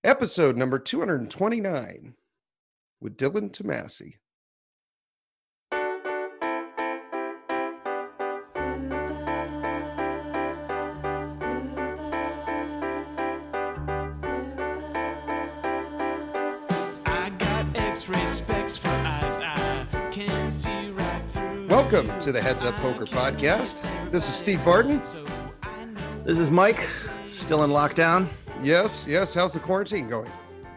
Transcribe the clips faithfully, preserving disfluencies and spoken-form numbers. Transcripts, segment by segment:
episode number two hundred twenty-nine with Dylan Tomasi. Welcome to the Heads Up Poker Podcast. This is Steve Barton. This is Mike, still in lockdown. Yes, yes. How's the quarantine going?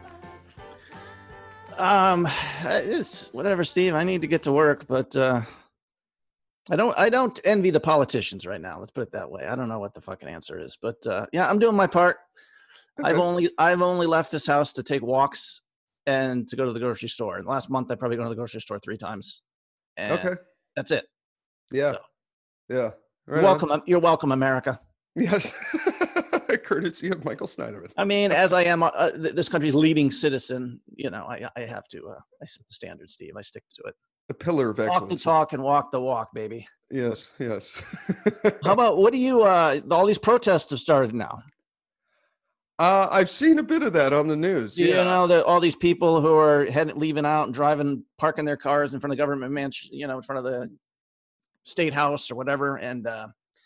Um, it's whatever, Steve. I need to get to work, but uh, I don't. I don't envy the politicians right now. Let's put it that way. I don't know what the fucking answer is, but uh, yeah, I'm doing my part. Okay. I've only I've only left this house to take walks and to go to the grocery store. In the last month, I probably go to the grocery store three times. And okay, that's it. Yeah, so, yeah. Right you're welcome. On. You're welcome, America. Yes. Courtesy of Michael Snyderman. I mean, as I am uh, this country's leading citizen, you know, I, I have to, uh, I set the standard, Steve. I stick to it. The pillar of excellence. Talk the talk and walk the walk, baby. Yes, yes. How about, what do you, uh, all these protests have started now. Uh, I've seen a bit of that on the news. Do yeah. You know, that all these people who are heading, leaving out and driving, parking their cars in front of the government mansion, you know, in front of the state house or whatever. And, uh,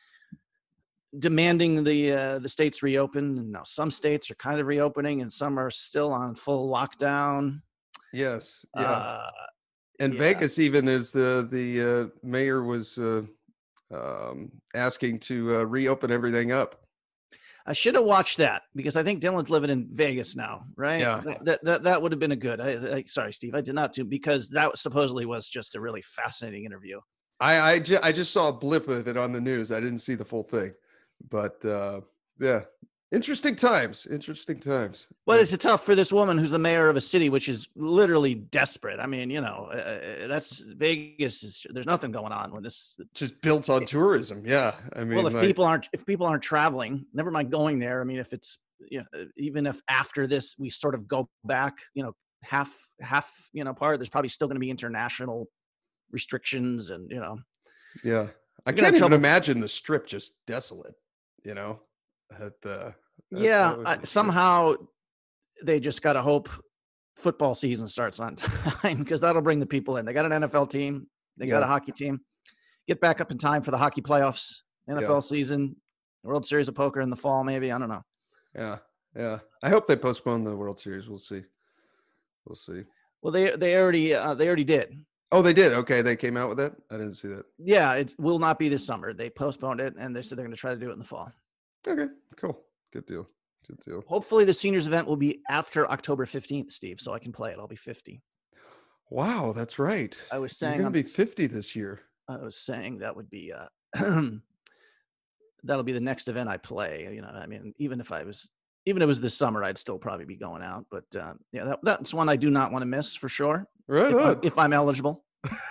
demanding the uh, the states reopen. And now some states are kind of reopening and some are still on full lockdown. Yes. Yeah. Uh, and yeah. Vegas even is the the uh, mayor was uh, um, asking to uh, reopen everything up. I should have watched that because I think Dylan's living in Vegas now, right? Yeah. That that, that, that would have been a good. I, I, sorry, Steve, I did not do because that supposedly was just a really fascinating interview. I I, ju- I just saw a blip of it on the news. I didn't see the full thing. But uh, yeah, interesting times, interesting times. But it's tough for this woman who's the mayor of a city, which is literally desperate. I mean, you know, uh, that's Vegas. Is, there's nothing going on when this just built on tourism. Yeah, I mean, well, if like, people aren't if people aren't traveling, never mind going there. I mean, if it's you know, even if after this we sort of go back, you know, half half you know part, there's probably still going to be international restrictions, and you know, yeah, I can't even imagine the Strip just desolate. You know, at the yeah, uh, somehow they just got to hope football season starts on time because that'll bring the people in. They got an N F L team, they yeah. got a hockey team. Get back up in time for the hockey playoffs, N F L yeah. season, World Series of Poker in the fall, maybe. I don't know. Yeah, yeah. I hope they postpone the World Series. We'll see. We'll see. Well, they they already uh, they already did. Oh, they did. Okay, they came out with that. I didn't see that. Yeah, it will not be this summer. They postponed it, and they said they're going to try to do it in the fall. Okay, cool. Good deal. Good deal. Hopefully, the seniors event will be after October fifteenth, Steve, so I can play it. I'll be fifty. Wow, that's right. I was saying you're going to be fifty this year. I was saying that would be uh, that'll be the next event I play. You know, I mean, even if I was, even if it was this summer, I'd still probably be going out. But uh, yeah, that, that's one I do not want to miss for sure. Right if, on. I, if I'm eligible.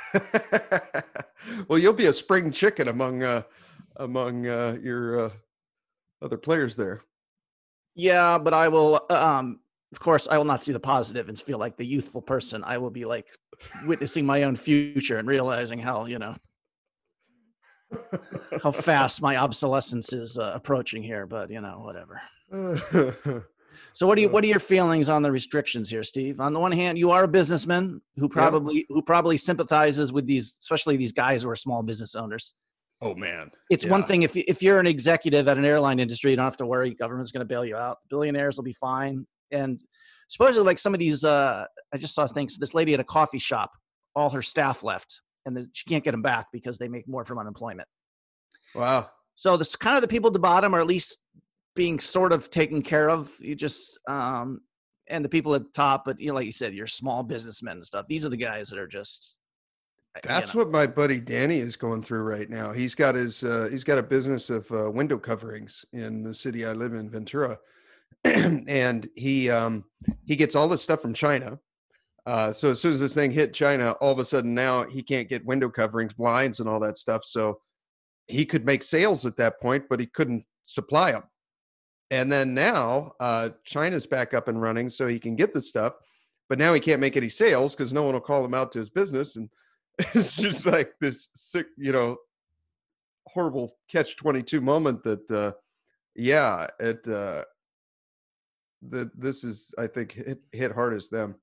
Well, you'll be a spring chicken among uh, among uh, your uh, other players there. Yeah, but I will. Um, of course, I will not see the positive and feel like the youthful person. I will be like witnessing my own future and realizing how you know how fast my obsolescence is uh, approaching here. But you know, whatever. So what do you what are your feelings on the restrictions here, Steve? On the one hand, you are a businessman who probably yeah. who probably sympathizes with these, especially these guys who are small business owners. Oh man. It's yeah. one thing if if you're an executive at an airline industry, you don't have to worry, government's going to bail you out. Billionaires will be fine. And supposedly like some of these uh I just saw things, this lady at a coffee shop, all her staff left and the, she can't get them back because they make more from unemployment. Wow. So this kind of the people at the bottom are at least being sort of taken care of. You just um and the people at the top, but you know, like you said, you're small businessmen and stuff. These are the guys that are just that's you know. what my buddy Danny is going through right now. He's got his uh he's got a business of uh, window coverings in the city I live in, Ventura. And he um he gets all this stuff from China. Uh so as soon as this thing hit China, all of a sudden now he can't get window coverings, blinds and all that stuff. So he could make sales at that point, but he couldn't supply them. And then now uh, China's back up and running so he can get the stuff, but now he can't make any sales because no one will call him out to his business. And it's just like this sick, you know, horrible catch twenty-two moment that, uh, yeah, it, uh, the this is, I think, hit, hit hardest them.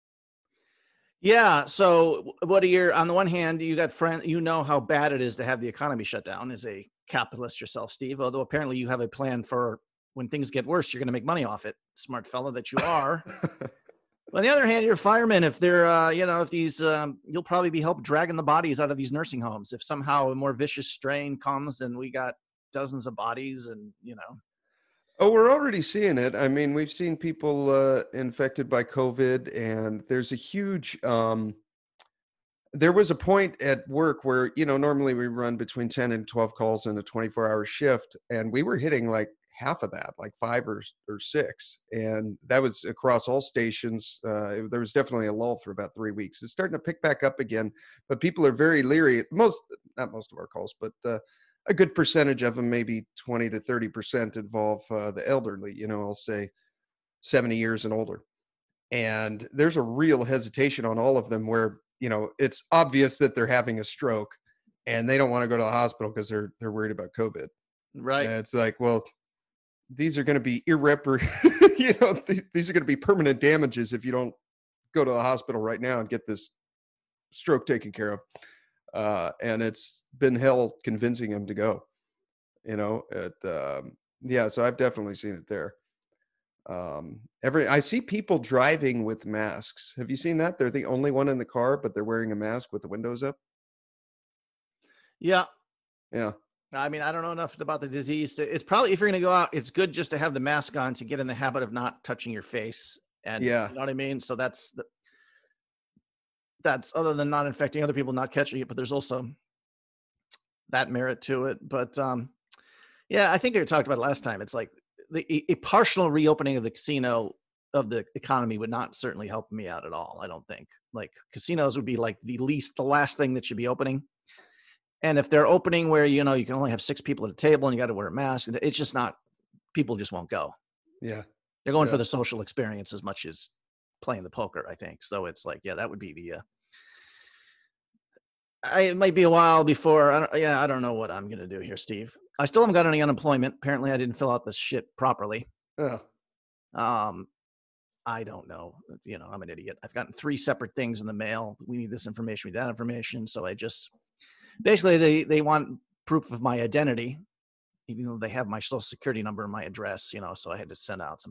Yeah. So what are your, on the one hand, you got friend, you know how bad it is to have the economy shut down as a capitalist yourself, Steve, although apparently you have a plan for when things get worse, you're going to make money off it. Smart fellow that you are. On the other hand, you're a fireman. If they're, uh, you know, if these, um, you'll probably be helped dragging the bodies out of these nursing homes. If somehow a more vicious strain comes and we got dozens of bodies and, you know. Oh, we're already seeing it. I mean, we've seen people uh, infected by COVID, and there's a huge, um, there was a point at work where, you know, normally we run between ten and twelve calls in a twenty-four hour shift, and we were hitting like half of that, like five or, or six. And that was across all stations. Uh, there was definitely a lull for about three weeks. It's starting to pick back up again, but people are very leery. Most, not most of our calls, but uh, a good percentage of them, maybe twenty to thirty percent, involve uh, the elderly, you know, I'll say seventy years and older. And there's a real hesitation on all of them where, you know, it's obvious that they're having a stroke and they don't want to go to the hospital because they're, they're worried about COVID. Right. And it's like, well, these are going to be irreparable, you know, th- these are going to be permanent damages if you don't go to the hospital right now and get this stroke taken care of. Uh, and it's been hell convincing him to go, you know, it, um, yeah, so I've definitely seen it there. Um, every, I see people driving with masks. Have you seen that? They're the only one in the car, but they're wearing a mask with the windows up. Yeah. Yeah. I mean, I don't know enough about the disease. To, it's probably, if you're going to go out, it's good just to have the mask on to get in the habit of not touching your face. And Yeah. you know what I mean? So that's, the, that's other than not infecting other people, not catching it, but there's also that merit to it. But um, yeah, I think we talked about it last time. It's like the, a partial reopening of the casino of the economy would not certainly help me out at all. I don't think. Like casinos would be like the least, the last thing that should be opening. And if they're opening where, you know, you can only have six people at a table and you got to wear a mask, it's just not, people just won't go. Yeah. They're going yeah. for the social experience as much as playing the poker, I think. So it's like, yeah, that would be the, uh, I, it might be a while before, I don't, yeah, I don't know what I'm going to do here, Steve. I still haven't got any unemployment. Apparently I didn't fill out this shit properly. Oh. Um, I don't know. You know, I'm an idiot. I've gotten three separate things in the mail. We need this information, we need that information. So I just, basically they, they want proof of my identity, even though they have my social security number and my address, you know, so I had to send out some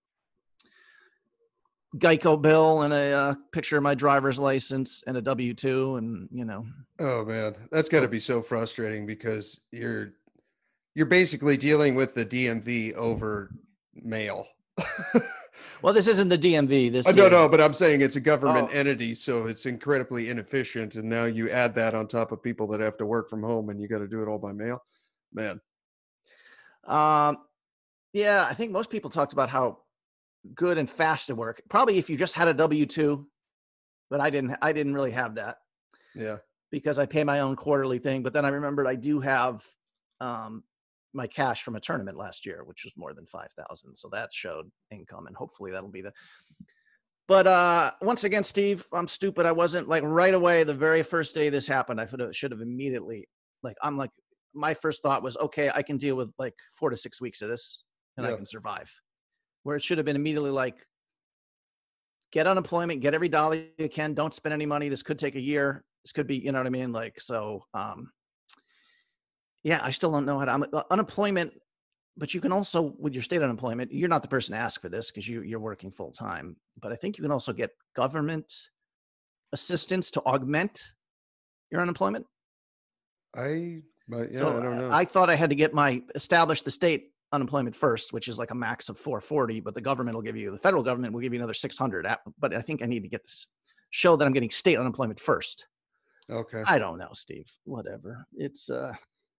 Geico bill and a uh, picture of my driver's license and a W two and, you know. Oh man, that's got to be so frustrating because you're, you're basically dealing with the D M V over mail. Well, this isn't the D M V. This I don't is, know, but I'm saying it's a government oh. entity, so it's incredibly inefficient. And now you add that on top of people that have to work from home, and you got to do it all by mail. Man. Um, yeah, I think most people talked about how good and fast it worked. Probably if you just had a W two, but I didn't. I didn't really have that. Yeah. Because I pay my own quarterly thing. But then I remembered I do have um, my cash from a tournament last year, which was more than five thousand. So that showed income, and hopefully that'll be the, but uh, once again, Steve, I'm stupid. I wasn't like right away. The very first day this happened, I should have immediately, like, I'm like, my first thought was, okay, I can deal with like four to six weeks of this and yeah. I can survive. Where it should have been immediately like, get unemployment, get every dollar you can. Don't spend any money. This could take a year. This could be, you know what I mean? Like, so, um, yeah, I still don't know how to, I'm, uh, unemployment, but you can also, with your state unemployment, you're not the person to ask for this because you, you're working full time. But I think you can also get government assistance to augment your unemployment. I, but yeah, so I don't know. I thought I had to get my, establish the state unemployment first, which is like a max of four forty, but the government will give you, the federal government will give you another six hundred. But I think I need to get this, show that I'm getting state unemployment first. Okay. I don't know, Steve, whatever. It's, uh,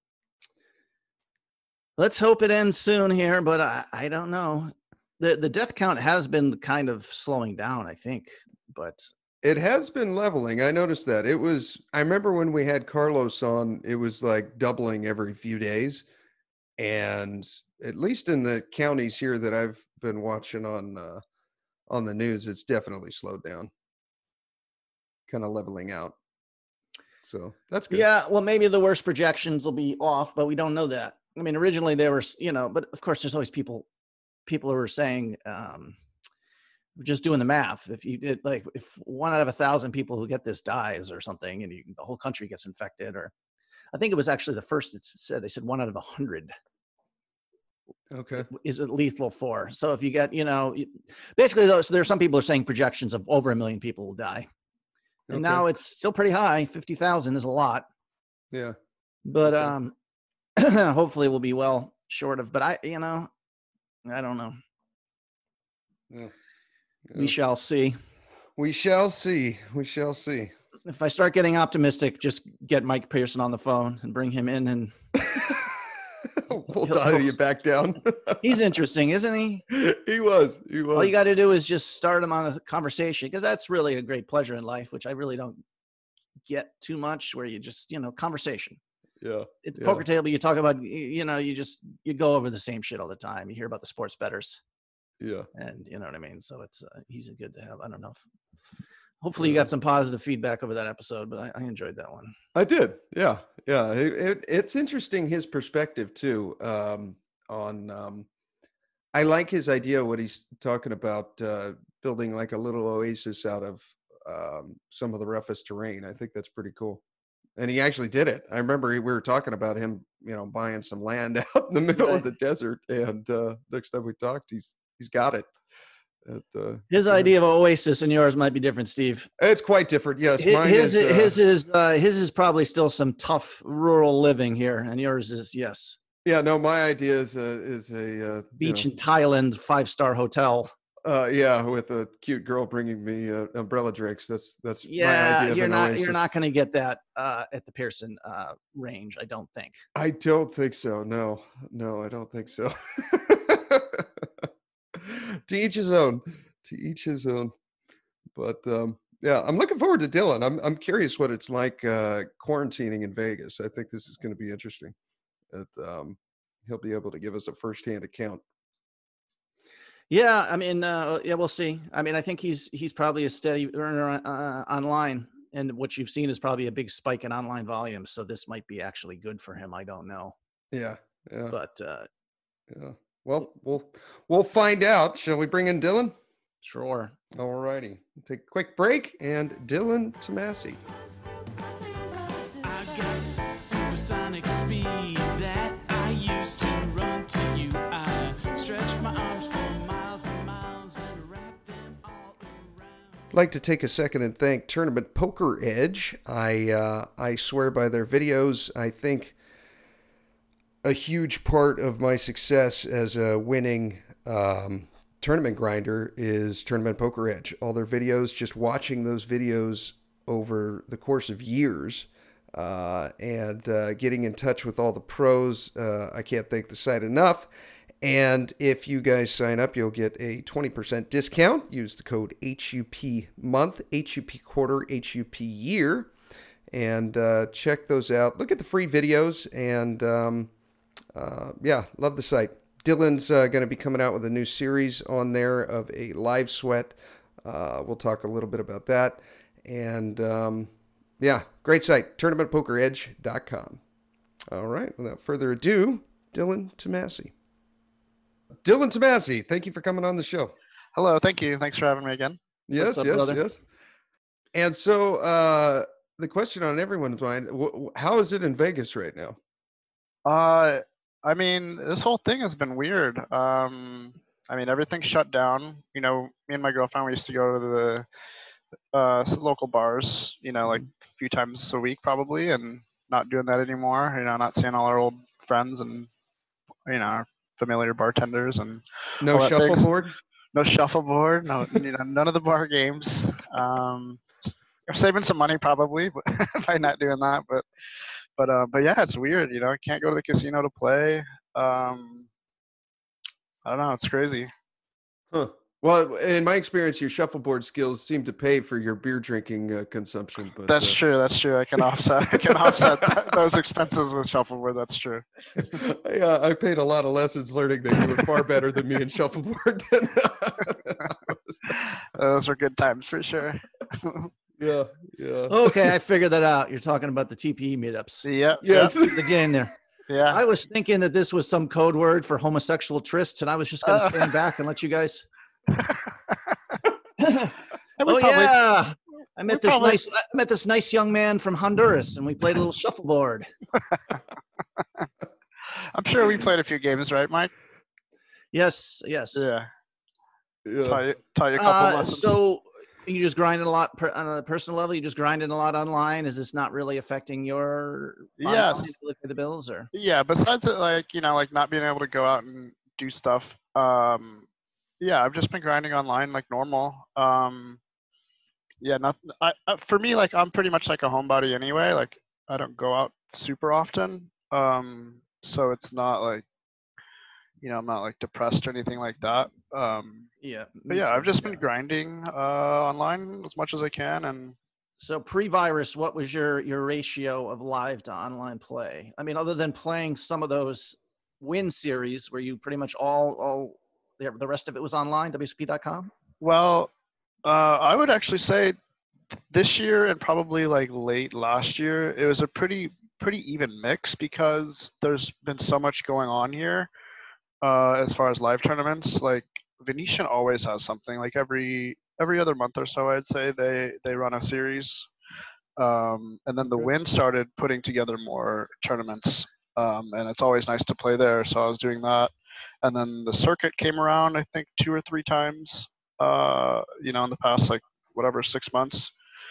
let's hope it ends soon here, but I, I don't know. The the death count has been kind of slowing down, I think, but it has been leveling. I noticed that. It was, I remember when we had Carlos on, it was like doubling every few days. And at least in the counties here that I've been watching on uh, on the news, it's definitely slowed down. Kind of leveling out. So that's good. Yeah, well, maybe the worst projections will be off, but we don't know that. I mean, originally there was, you know, but of course there's always people people were saying, um, just doing the math, if you did like, if one out of a thousand people who get this dies or something, and you, the whole country gets infected, or I think it was actually the first it said, they said one out of a hundred Okay. is it lethal for. So if you get, you know, basically those, there are some people are saying projections of over a million people will die. And Okay. now it's still pretty high. fifty thousand is a lot, Yeah. but Okay. um, hopefully we'll be well short of, but I, you know, I don't know. Yeah. We Yeah. shall see. We shall see. We shall see. If I start getting optimistic, just get Mike Pearson on the phone and bring him in, and We'll He'll- dial he'll- you back down. he's interesting, isn't he? He was. He was. All you got to do is just start him on a conversation, because that's really a great pleasure in life, which I really don't get too much, where you just, you know, conversation. Yeah. At the Yeah. poker table, you talk about, y- you know, you just, you go over the same shit all the time. You hear about the sports bettors, Yeah. and you know what I mean? So it's, uh, he's a good to have. I don't know if, hopefully you Yeah. got some positive feedback over that episode, but I, I enjoyed that one. I did. Yeah. Yeah. It, it, it's interesting, his perspective too, um, on, um, I like his idea, what he's talking about, uh, building like a little oasis out of, um, some of the roughest terrain. I think that's pretty cool. And he actually did it. I remember we were talking about him, you know, buying some land out in the middle of Right. the desert. And, uh, next time we talked, he's, he's got it. At, uh, His yeah. idea of oasis and yours might be different, Steve. It's quite different. Yes. His Mine his is, uh, his is uh, his is probably still some tough rural living here, and yours is yes, yeah, no, my idea is a, is a, uh, beach you in Thailand, five star hotel. know, uh, yeah, with a cute girl bringing me uh, umbrella drinks. That's, that's my Yeah, idea of you're an not oasis. you're not going to get that uh, at the Pearson uh, range, I don't think. I don't think so. No, no, I don't think so. To each his own. To each his own. But um, yeah, I'm looking forward to Dylan. I'm I'm curious what it's like uh, quarantining in Vegas. I think this is going to be interesting. That um, he'll be able to give us a firsthand account. Yeah, I mean, uh, yeah, we'll see. I mean, I think he's he's probably a steady earner uh, online, and what you've seen is probably a big spike in online volume. So this might be actually good for him. I don't know, Yeah, yeah, but uh, yeah. Well, we'll we'll find out. Shall we bring in Dylan? sure. All righty. Take a quick break, and Dylan Tomasi. I got supersonic speed that I used to run to you. I stretch my arms for miles and miles and wrap them all around. I'd like to take a second and thank Tournament Poker Edge. I uh, I swear by their videos. I think a huge part of my success as a winning um, tournament grinder is Tournament Poker Edge. All their videos, just watching those videos over the course of years, uh, and uh, getting in touch with all the pros. Uh, I can't thank the site enough. And if you guys sign up, you'll get a twenty percent discount. Use the code H U P month, H U P quarter, H U P year, and uh, check those out. Look at the free videos, and um, uh, yeah, love the site. Dylan's uh, going to be coming out with a new series on there of a live sweat. Uh, we'll talk a little bit about that. And um, yeah, great site, tournament poker edge dot com. All right, without further ado, Dylan Tomasi. Dylan Tomasi, thank you for coming on the show. Hello, thank you. Thanks for having me again. Yes, up, yes, brother? yes. And so uh, the question on everyone's mind, wh- wh- how is it in Vegas right now? Uh, I mean, this whole thing has been weird. Um, I mean, everything's shut down. You know, me and my girlfriend, we used to go to the uh, s- local bars, you know, like a few times a week probably, and not doing that anymore. You know, not seeing all our old friends and, you know, our familiar bartenders and No all that things. shuffleboard? no shuffleboard, no, you know, none of the bar games. Um, I'm saving some money probably but by not doing that, but but uh, but yeah, it's weird. You know, I can't go to the casino to play. Um, I don't know. It's crazy. Huh. Well, in my experience, your shuffleboard skills seem to pay for your beer drinking uh, consumption. But That's uh, true. That's true. I can offset. I can offset those expenses with shuffleboard. That's true. Yeah, I paid a lot of lessons learning that you were far better than me in shuffleboard. Than, Those were good times for sure. yeah, yeah. Okay, I figured that out. You're talking about the T P E meetups. Yep. Yes. The game there. Yeah. I was thinking that this was some code word for homosexual tryst, and I was just going to Uh. stand back and let you guys. And we Oh probably- yeah, I met we this probably- nice. I met this nice young man from Honduras, and we played a little shuffleboard. I'm sure we played a few games, right, Mike? Yes, yes. Yeah. Yeah. Taught you, taught you a couple Uh, lessons. so you just grinding a lot per, on a personal level. You just grinding a lot online. Is this not really affecting your bottom line, Yes. ability to pay the bills, or Yeah, besides it, like, you know, like not being able to go out and do stuff, um yeah, I've just been grinding online like normal. um yeah, not I, I for me, like, I'm pretty much like a homebody anyway. Like, I don't go out super often, um so it's not like, you know, I'm not like depressed or anything like that. um yeah? but me yeah, too, I've just yeah. been grinding uh online as much as I can. And So pre-virus, what was your your ratio of live to online play? I mean, other than playing some of those win series where you pretty much all all the the rest of it was online, W S P dot com? well, uh I would actually say this year and probably like late last year, it was a pretty pretty even mix, because there's been so much going on here uh, as far as live tournaments. Like, Venetian always has something. Like every every other month or so, I'd say they they run a series. Um, and then the Okay. Win started putting together more tournaments, um, and it's always nice to play there. So I was doing that, and then the circuit came around, I think two or three times. Uh, you know, in the past like whatever six months.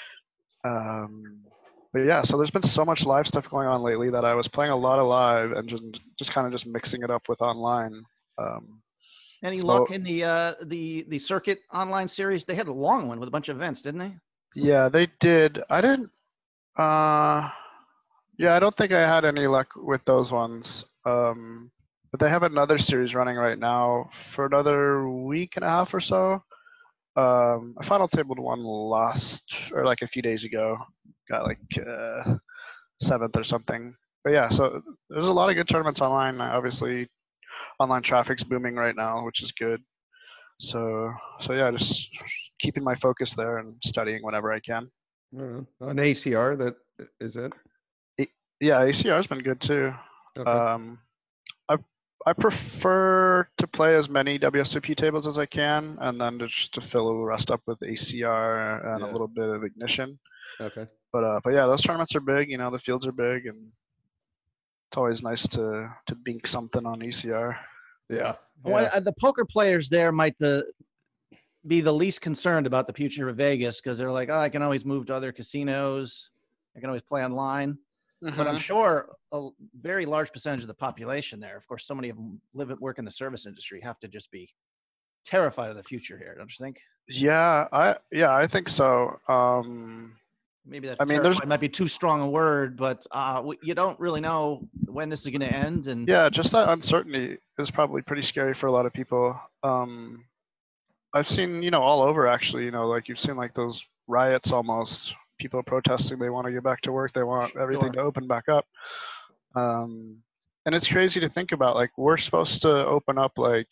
Um, but yeah, so there's been so much live stuff going on lately that I was playing a lot of live and just just kind of just mixing it up with online. Um, Any So- luck in the uh the the circuit online series? They had a long one with a bunch of events, didn't they? yeah, they did. I didn't. Uh, yeah, I don't think I had any luck with those ones. Um, but they have another series running right now for another week and a half or so. Um, I final tabled one last or like a few days ago. Got like uh, seventh or something. But yeah, so there's a lot of good tournaments online. Obviously, online traffic's booming right now, which is good. So so yeah, just keeping my focus there and studying whenever I can. I don't know. On A C R, that is it. Yeah, A C R's been good too. Okay. Um, I I prefer to play as many W S O P tables as I can, and then to just to fill the rest up with A C R and Yeah. a little bit of Ignition. okay. But uh, but yeah, those tournaments are big. You know, the fields are big, and it's always nice to to bink something on E C R. Yeah. Well, yeah. uh, the poker players there might the be the least concerned about the future of Vegas because they're like, oh, I can always move to other casinos. I can always play online. But I'm sure a very large percentage of the population there, of course, so many of them live and work in the service industry, have to just be terrified of the future here. Don't you think? Yeah, I yeah I think so. Um, Maybe that I mean, there's- might be too strong a word, but uh, w- you don't really know when this is going to end. And yeah, just that uncertainty is probably pretty scary for a lot of people. Um, I've seen, you know, all over actually, you know, like you've seen like those riots almost, people protesting, they want to get back to work, they want everything Sure. to open back up. Um, and it's crazy to think about, like, we're supposed to open up, like,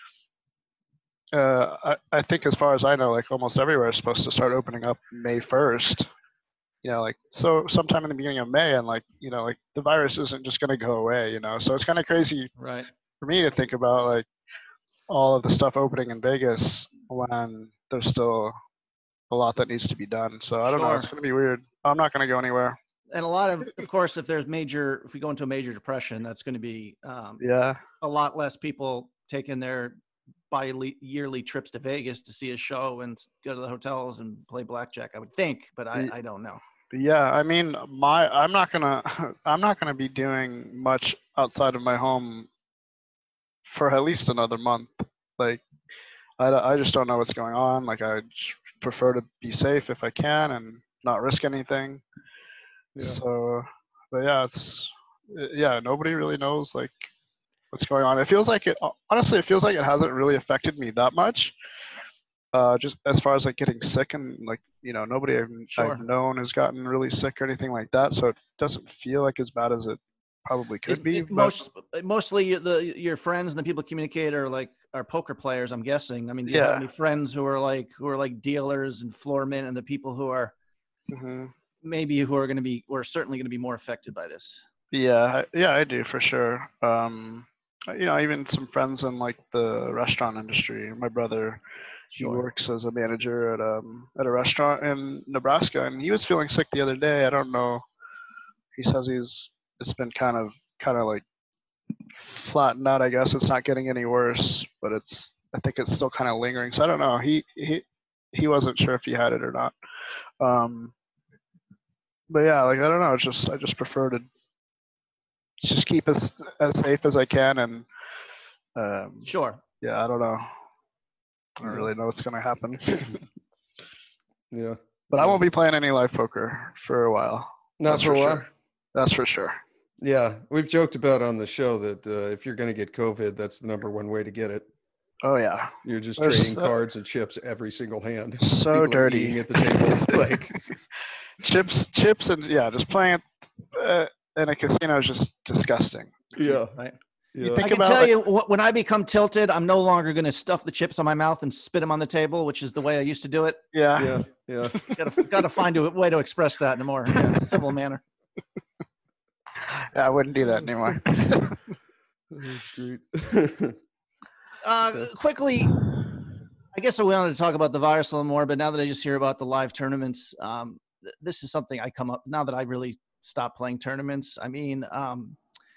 uh, I, I think as far as I know, like almost everywhere is supposed to start opening up May first. You know, like, so sometime in the beginning of May, and like, you know, like the virus isn't just going to go away, you know, so it's kind of crazy right. for me to think about like all of the stuff opening in Vegas when there's still a lot that needs to be done. So I don't know. It's Sure. going to be weird. I'm not going to go anywhere. And a lot of, of course, if there's major, if we go into a major depression, that's going to be um, Yeah. a lot less people taking their bi-yearly trips to Vegas to see a show and go to the hotels and play blackjack. I would think, but I, Ye- I don't know. Yeah. I mean, my, I'm not going to, I'm not going to be doing much outside of my home for at least another month. Like, I, I just don't know what's going on. Like, I just prefer to be safe if I can and not risk anything. Yeah. So, but yeah, it's, yeah, nobody really knows like what's going on. It feels like it, honestly, it feels like it hasn't really affected me that much. Uh, just as far as like getting sick, and like, you know, nobody I've, Sure. I've known has gotten really sick or anything like that. So it doesn't feel like as bad as it probably could Is- be. it- but- most mostly the your friends and the people communicate are like are poker players. I'm guessing. I mean, do you have Yeah. any friends who are like who are like dealers and floormen, and the people who are Mhm. maybe who are going to be or certainly going to be more affected by this? Yeah, I- yeah, I do for sure. Um, uh, you know, even some friends in like the restaurant industry. My brother, he Sure. works as a manager at um at a restaurant in Nebraska, and he was feeling sick the other day. I don't know. He says he's it's been kind of kind of like flattened out. I guess it's not getting any worse, but it's I think it's still kind of lingering. So I don't know. He he he wasn't sure if he had it or not. Um, but yeah, like I don't know. It's just I just prefer to just keep as as safe as I can, and um, Sure. yeah, I don't know. I don't Yeah. really know what's gonna happen, Yeah. but I Yeah. won't be playing any live poker for a while. Not That's for a for while. sure. That's for sure. Yeah, we've joked about on the show that uh, if you're going to get COVID, that's the number one way to get it. Oh yeah, You're just There's trading so- cards and chips every single hand. so People are dirty. eating at the table. Like, chips, chips, and yeah, just playing it uh, in a casino is just disgusting. yeah, Right. yeah. think I can about, tell like- you wh- when I become tilted, I'm no longer going to stuff the chips on my mouth and spit them on the table, which is the way I used to do it. Yeah, Yeah, yeah. Got to got to find a way to express that in a more yeah, civil manner. yeah, I wouldn't do that anymore. That's great. Uh, quickly, I guess I wanted to talk about the virus a little more, but now that I just hear about the live tournaments, um, th- this is something I come up now that I really stopped playing tournaments. I mean, um,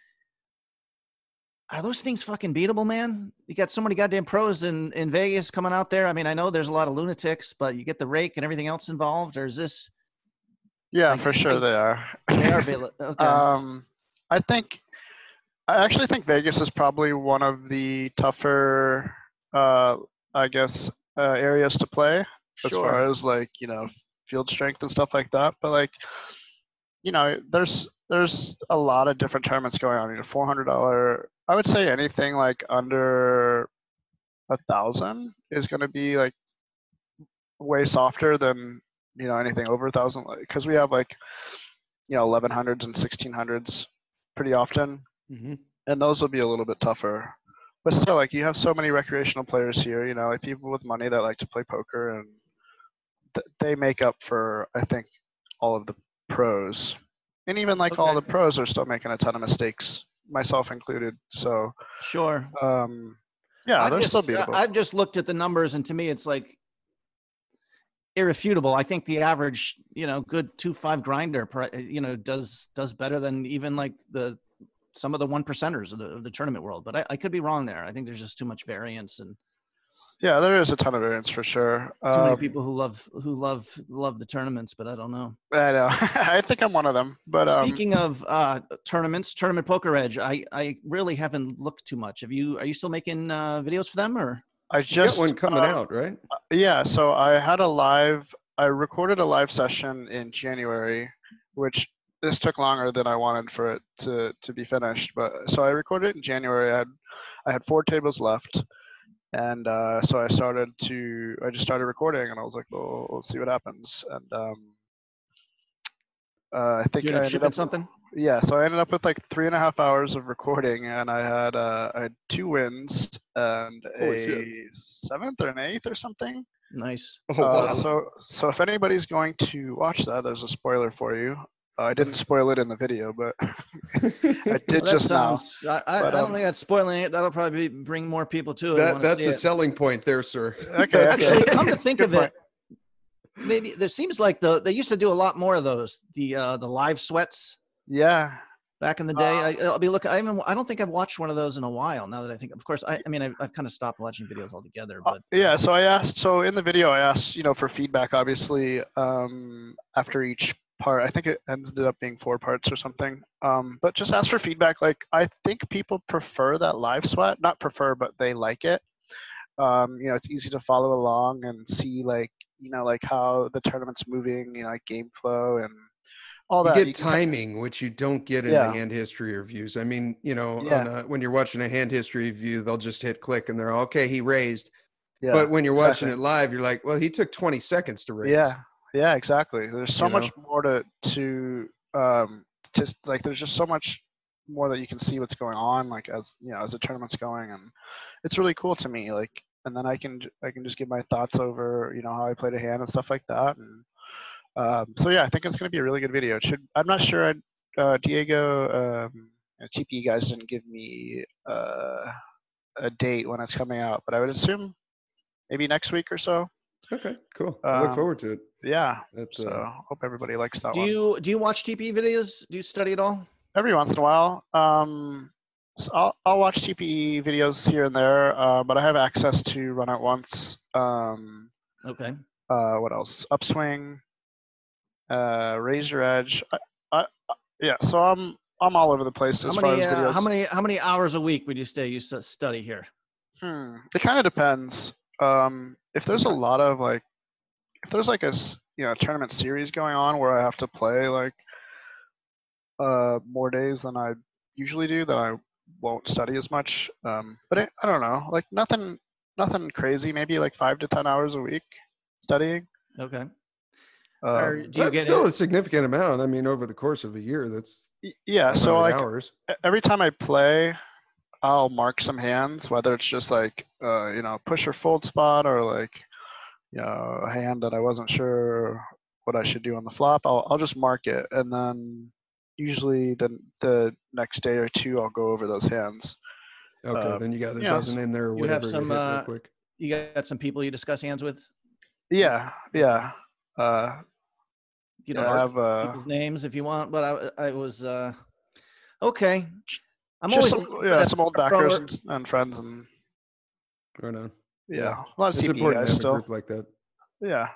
are those things fucking beatable, man? You got so many goddamn pros in, in Vegas coming out there. I mean, I know there's a lot of lunatics, but you get the rake and everything else involved, or is this? yeah, Like, for sure I- they are. They are beatable. Okay. Um, I think, I actually think Vegas is probably one of the tougher, uh, I guess, uh, areas to play as Sure. far as like you know field strength and stuff like that. But like, you know, there's there's a lot of different tournaments going on. You know, four hundred dollar. I would say anything like under a thousand is going to be like way softer than you know anything over a thousand because we have like you know eleven hundreds and sixteen hundreds pretty often. Mhm. And those will be a little bit tougher. But still, like you have so many recreational players here, you know, like people with money that like to play poker, and th- they make up for, I think, all of the pros. And even like all Okay. the pros are still making a ton of mistakes, myself included. So, Sure. um, yeah, I've they're just, still beatable. I've just looked at the numbers, and to me, it's like irrefutable. I think the average, you know, good two five grinder, per- you know, does does better than even like the some of the one percenters of the, of the tournament world. But I, I could be wrong there. I think there's just too much variance and yeah, there is a ton of variance for sure. too many Um, people who love who love love the tournaments. But I don't know. I know. I think I'm one of them. But um, Speaking of uh, tournaments, Tournament Poker Edge, I I really haven't looked too much. Have you? Are you still making uh, videos for them or? I You just got one coming uh, out, right? Yeah, so I had a live, I recorded a live session in January, which this took longer than I wanted for it to, to be finished. But so I recorded it in January. I had, I had four tables left. And uh, so I started to, I just started recording and I was like, well, let's see what happens. And um, uh, I think You I end up ended shipping up, something? yeah, so I ended up with like three and a half hours of recording, and I had uh, I had two wins and Holy a shit. seventh or an eighth or something. Nice. Oh Uh, wow. so, so if anybody's going to watch that, there's a spoiler for you. Uh, I didn't spoil it in the video, but I did Well, that just now. sounds. I, I, But, I don't um, think that's spoiling it. That'll probably be, bring more people to it. who that wanna that's see a it. selling point there, sir. Okay, That's okay. a- Actually, come to think Good of it, maybe there seems like the they used to do a lot more of those. The uh, the live sweats Yeah, back in the day. I, I'll be looking. I even I don't think I've watched one of those in a while. Now that I think, of course, I, I mean I've, I've kind of stopped watching videos altogether. Uh, But yeah. So I asked. So in the video, I asked, you know, for feedback. Obviously, um, after each part, I think it ended up being four parts or something. Um, but just ask for feedback. Like I think people prefer that live sweat. Not prefer, but they like it. Um, you know, it's easy to follow along and see like you know like how the tournament's moving. You know, like game flow and all You that. get You can kinda- timing, which you don't get in Yeah. the hand history reviews. I mean, you know, Yeah. on a, when you're watching a hand history review, they'll just hit click and they're okay. He raised, yeah, but when you're watching exactly. it live, you're like, well, he took twenty seconds to raise. Yeah, yeah, exactly. There's so You much more to to um just like there's just so much more that you can see what's going on like as you know as the tournament's going, and it's really cool to me. Like, and then I can j- I can just give my thoughts over you know how I played a hand and stuff like that. And um, so yeah, I think it's gonna be a really good video. It should I'm not sure I'd uh, Diego, um, uh, T P guys didn't give me uh, a date when it's coming out, but I would assume maybe next week or so. Okay, cool. I look Um, forward to it. Yeah. That, So uh, hope everybody likes that Do one. you do you watch T P videos? Do you study at all? Every once in a while, um, so I'll I'll watch T P E videos here and there, uh, but I have access to Run At Once. Um, Okay. uh, what else? Upswing, uh, Razor Edge. I, I, I- yeah. So I'm I'm all over the place How as many far as uh, videos. how many how many hours a week would you say you s- study here? Hmm. It kind of depends. Um, if there's a lot of like, if there's like a s- you know tournament series going on where I have to play like uh more days than I usually do, then I won't study as much. Um, but it, I don't know, like nothing, nothing crazy. Maybe like five to ten hours a week studying. Okay. Or Um, do you That's get still it? a significant amount. I mean, over the course of a year, that's y- yeah. So five hundred like hours. e- every time I play, I'll mark some hands, whether it's just like uh, you know push or fold spot or like you know a hand that I wasn't sure what I should do on the flop. I'll I'll just mark it, and then usually the the next day or two I'll go over those hands. Okay, Um, then you got a yeah, dozen in there or You have whatever to some hit real uh, quick. you got some people you discuss hands with? Yeah, yeah. Uh, You yeah, don't I know have uh, people's names if you want, but I I was uh okay. I'm just always some looking for yeah that some old pro- backers and, and friends and Right on. yeah, a lot of It's C P E important guys to have still. a group like that. Yeah.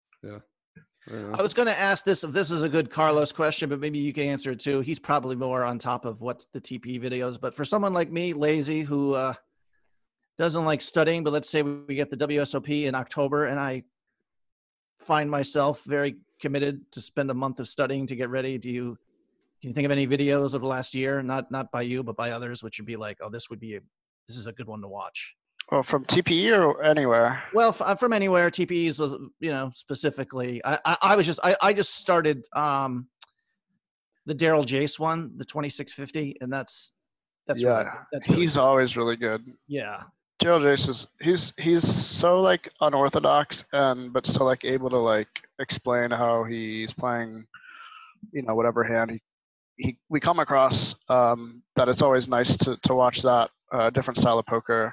Right on. I was going to ask this if this is a good Carlos question, but maybe you can answer it too. He's probably more on top of what's the T P videos, but for someone like me, lazy, who uh, doesn't like studying, but let's say we get the W S O P in October and I find myself very committed to spend a month of studying to get ready. Do you, can you think of any videos of the last year, not, not by you, but by others, which would be like, oh, this would be, a, this is a good one to watch. Well, from T P E or anywhere. Well, f- from anywhere, T P Es was, you know, specifically. I, I, I was just, I, I just started um, the Daryl Jace one, the twenty-six fifty, and that's that's yeah, really, that's really he's good. always really good. Yeah, Gerald Jace is he's he's so like unorthodox and but still like able to like explain how he's playing, you know, whatever hand he, he we come across. Um, that it's always nice to to watch that uh, different style of poker.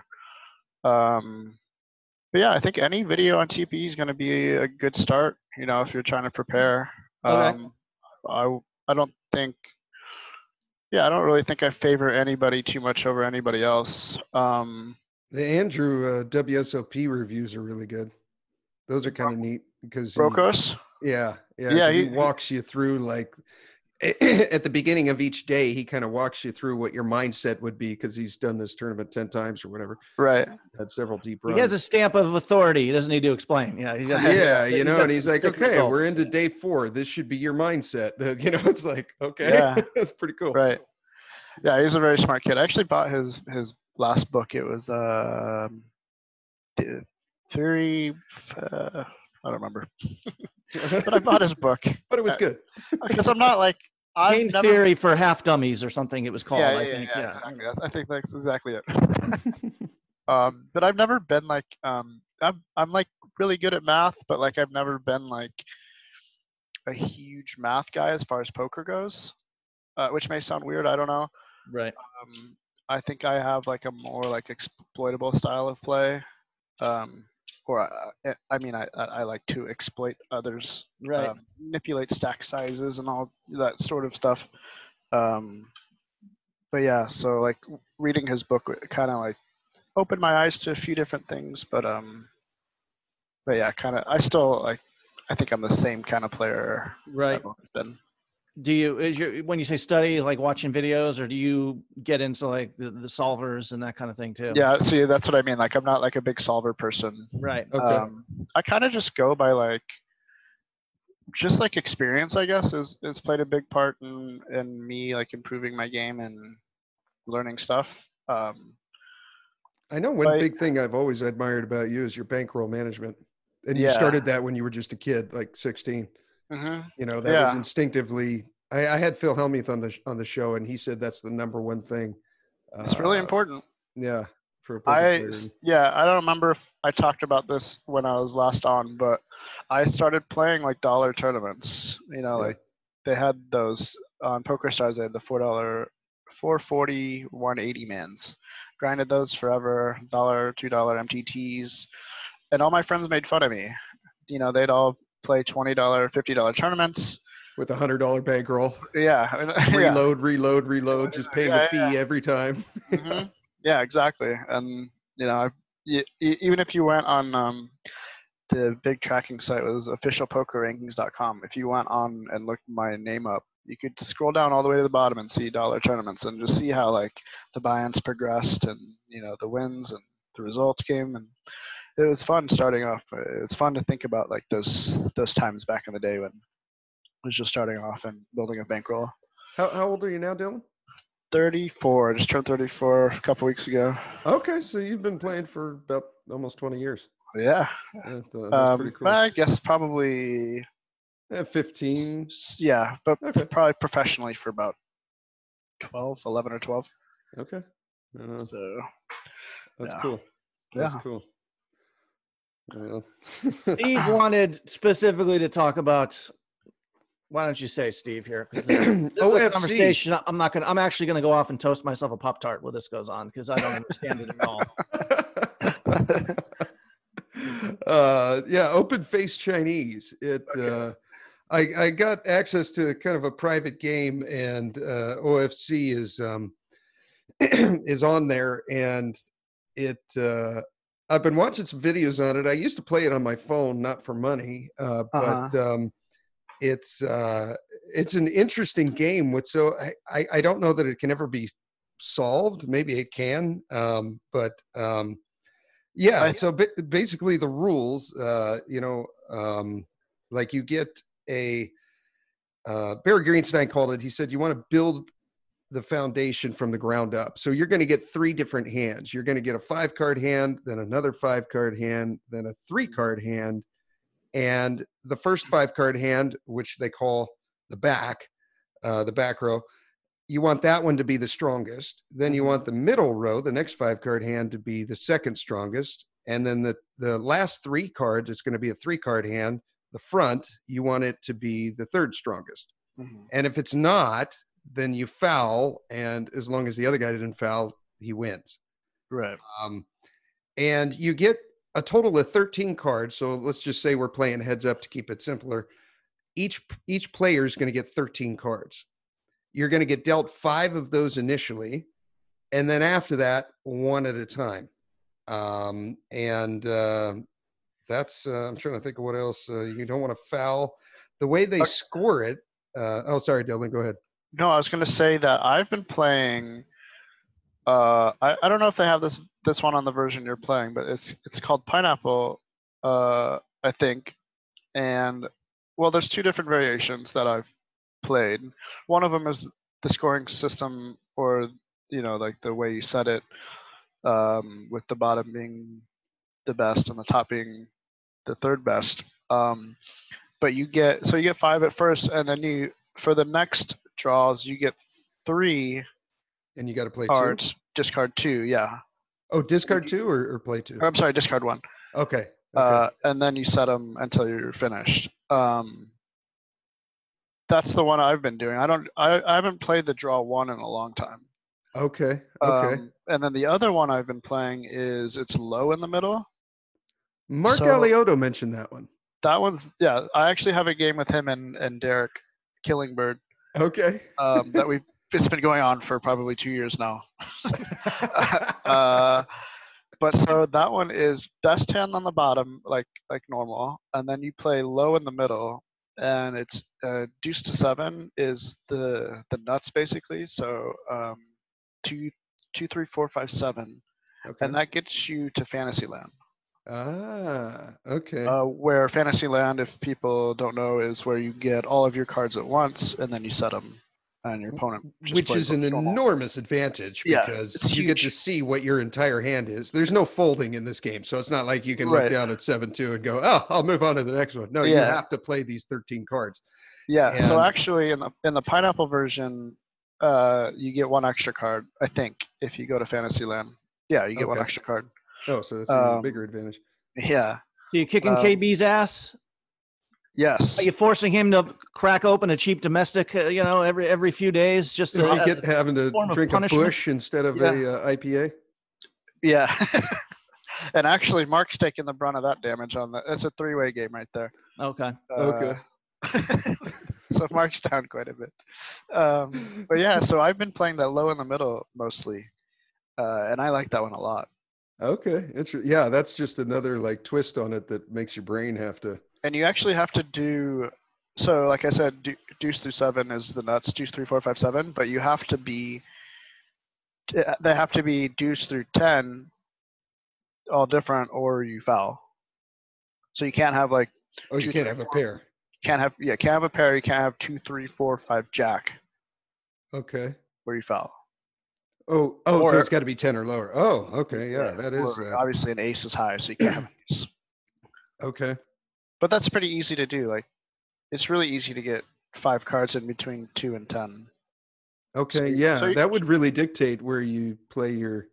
Um, but yeah, I think any video on T P E is going to be a good start. You know, if you're trying to prepare. Okay. Um, I I don't think. Yeah, I don't really think I favor anybody too much over anybody else. Um, The Andrew uh, W S O P reviews are really good. Those are kind of neat because he, Brokos. yeah, yeah, Yeah, 'cause he, he- he- walks you through like at the beginning of each day. He kind of walks you through what your mindset would be because he's done this tournament ten times or whatever. Right. Had several deep he runs. has a stamp of authority. He doesn't need to explain. Yeah, he's got, yeah, you he's know, got and he's some like, sick okay, results. we're into day four. This should be your mindset. You know, it's like, okay, Yeah. that's pretty cool. Right. Yeah, he's a very smart kid. I actually bought his his last book. It was um, the Theory. Uh, I don't remember, but I bought his book But it was good. because I'm not like I've Game never. theory for half dummies or something it was called, Yeah, yeah, I yeah, think. yeah, Yeah. exactly. I- I think that's exactly it. Um, but I've never been like um, I'm I'm like really good at math, but like I've never been like a huge math guy as far as poker goes, uh, which may sound weird. I don't know. Right. Um, I think I have like a more like exploitable style of play, um, or I, I mean, I, I like to exploit others, Right. um, manipulate stack sizes and all that sort of stuff. Um, but yeah, so like reading his book kind of like opened my eyes to a few different things, but um, but yeah, kind of I still like I think I'm the same kind of player Right. I've always been. Do you, is your, when you say study, is like watching videos, or do you get into like the, the solvers and that kind of thing too? Yeah, see, that's what I mean. Like I'm not like a big solver person. Right. Okay. Um, I kind of just go by like, just like experience, I guess, is is played a big part in in me like improving my game and learning stuff. Um, I know one Right. big thing I've always admired about you is your bankroll management. And you Yeah. started that when you were just a kid, like sixteen. mhm. You know, that was Yeah. instinctively. I, I had Phil Helmuth on the sh- on the show, and he said that's the number one thing. It's really uh, important. Yeah, for a poker I player. s- yeah, I don't remember if I talked about this when I was last on, but I started playing like dollar tournaments. You know, Yeah. like they had those on PokerStars they had the four dollar, four forty, one eighty mans. Grinded those forever, dollar, two dollar M T Ts, and all my friends made fun of me. You know, they'd all play twenty dollar, fifty dollar tournaments. With a hundred dollar bankroll. Yeah, yeah. Reload, reload, reload, just paying Yeah, a fee every time. hmm Yeah, exactly. And you know, y- y- even if you went on um, the big tracking site was official poker rankings dot com. If you went on and looked my name up, you could scroll down all the way to the bottom and see dollar tournaments and just see how like the buy-ins progressed and you know the wins and the results came, and it was fun starting off. It was fun to think about like those those times back in the day when I was just starting off and building a bankroll. How how old are you now, Dylan? thirty-four. I just turned thirty-four a couple weeks ago. Okay, so you've been playing for about almost twenty years. Yeah. That, uh, that's Um, pretty cool. I guess probably Yeah, fifteen. s- yeah, but Okay. probably professionally for about twelve, eleven or twelve. Okay. Uh, So that's yeah. cool. That's Yeah. cool. Well, Steve wanted specifically to talk about. Why don't you say, Steve, here? 'Cause This, this is O a F C. conversation. I'm not gonna. I'm actually gonna go off and toast myself a Pop Tart while this goes on because I don't understand it at all. uh yeah, Open Face Chinese. It uh I I got access to kind of a private game, and uh O F C is um is on there, and it uh I've been watching some videos on it. I used to play it on my phone, not for money, uh but um it's uh it's an interesting game with so I, I I don't know that it can ever be solved. Maybe it can, um but um yeah, I- so ba- basically the rules, uh, you know, um, like you get a, uh, Barry Greenstein called it, he said, you want to build the foundation from the ground up. So you're going to get three different hands. You're going to get a five card hand, then another five card hand, then a three card hand. And the first five card hand, which they call the back, uh, the back row, you want that one to be the strongest. Then you Mhm. want the middle row, the next five card hand, to be the second strongest. And then the, the last three cards, it's going to be a three card hand. The front, you want it to be the third strongest. Mhm. And if it's not, then you foul. And as long as the other guy didn't foul, he wins. Right. Um, and you get a total of thirteen cards. So let's just say we're playing heads up to keep it simpler. Each, each player is going to get thirteen cards. You're going to get dealt five of those initially, and then after that, one at a time. Um, and uh, that's, uh, I'm trying to think of what else. Uh, you don't want to foul. The way they Okay. score it, uh, oh, sorry, Dylan, go ahead. No, I was going to say that I've been playing. Uh, I, I don't know if they have this this one on the version you're playing, but it's it's called Pineapple, uh, I think. And well, there's two different variations that I've played. One of them is the scoring system, or you know, like the way you set it, um, with the bottom being the best and the top being the third best. Um, but you get so you get five at first, and then you for the next draws you get three And you got to play cards. two. Discard two, yeah. Oh, discard two or, or play two? Or, I'm sorry, discard one. Okay. Okay. Uh, and then you set them until you're finished. Um, that's the one I've been doing. I don't. I, I haven't played the draw one in a long time. okay. Okay. Um, and then the other one I've been playing is it's low in the middle. Mark so- Alioto mentioned that one. That one's yeah. I actually have a game with him and and Derek Killingbird Okay. um, that we. It's been going on for probably two years now. uh, but so that one is best hand on the bottom, like like normal, and then you play low in the middle, and it's uh, deuce to seven is the the nuts basically. So um, two two three four five seven, Okay. and that gets you to Fantasyland. ah, okay. Uh, where Fantasyland, if people don't know, is where you get all of your cards at once, and then you set them, and your opponent just Which plays is an normal. enormous advantage Yeah, because it's you get to huge. see what your entire hand is. There's no folding in this game, so it's not like you can look Right. down at seven two and go, "Oh, I'll move on to the next one." No, you Yeah. have to play these thirteen cards. Yeah. So And- actually, in the in the pineapple version, uh, you get one extra card. I think if you go to Fantasyland, yeah, you get one Okay. extra card. Oh, so that's an even Um, bigger advantage. Yeah. So you kicking Um, K B's ass? Yes. Are you forcing him to crack open a cheap domestic, uh, you know, every every few days just Is to he uh, get having to form of drink a punishment? Bush instead of Yeah. a uh, I P A? Yeah. And actually, Mark's taking the brunt of that damage on the. It's a three-way game right there. Okay. Okay. Uh, so Mark's down quite a bit. Um, but yeah, so I've been playing that low in the middle mostly, uh, and I like that one a lot. Okay. Inter- yeah, that's just another like twist on it that makes your brain have to. And you actually have to do. So, like I said, de- deuce through seven is the nuts. Deuce three, four, five, seven. But you have to be. They have to be deuce through ten, all different, or you foul. So you can't have like. Oh, you two, can't three, have a four. pair. Can't have yeah. Can't have a pair. You can't have two, three, four, five, jack, Okay. where you foul. Oh, oh, so Or- it's got to be ten or lower. Oh, okay. Yeah, that is. Or Uh, obviously an ace is high, so you can't have an ace. okay. But that's pretty easy to do. Like, it's really easy to get five cards in between two and ten. Okay. you- Yeah, so you- that would really dictate where you play your.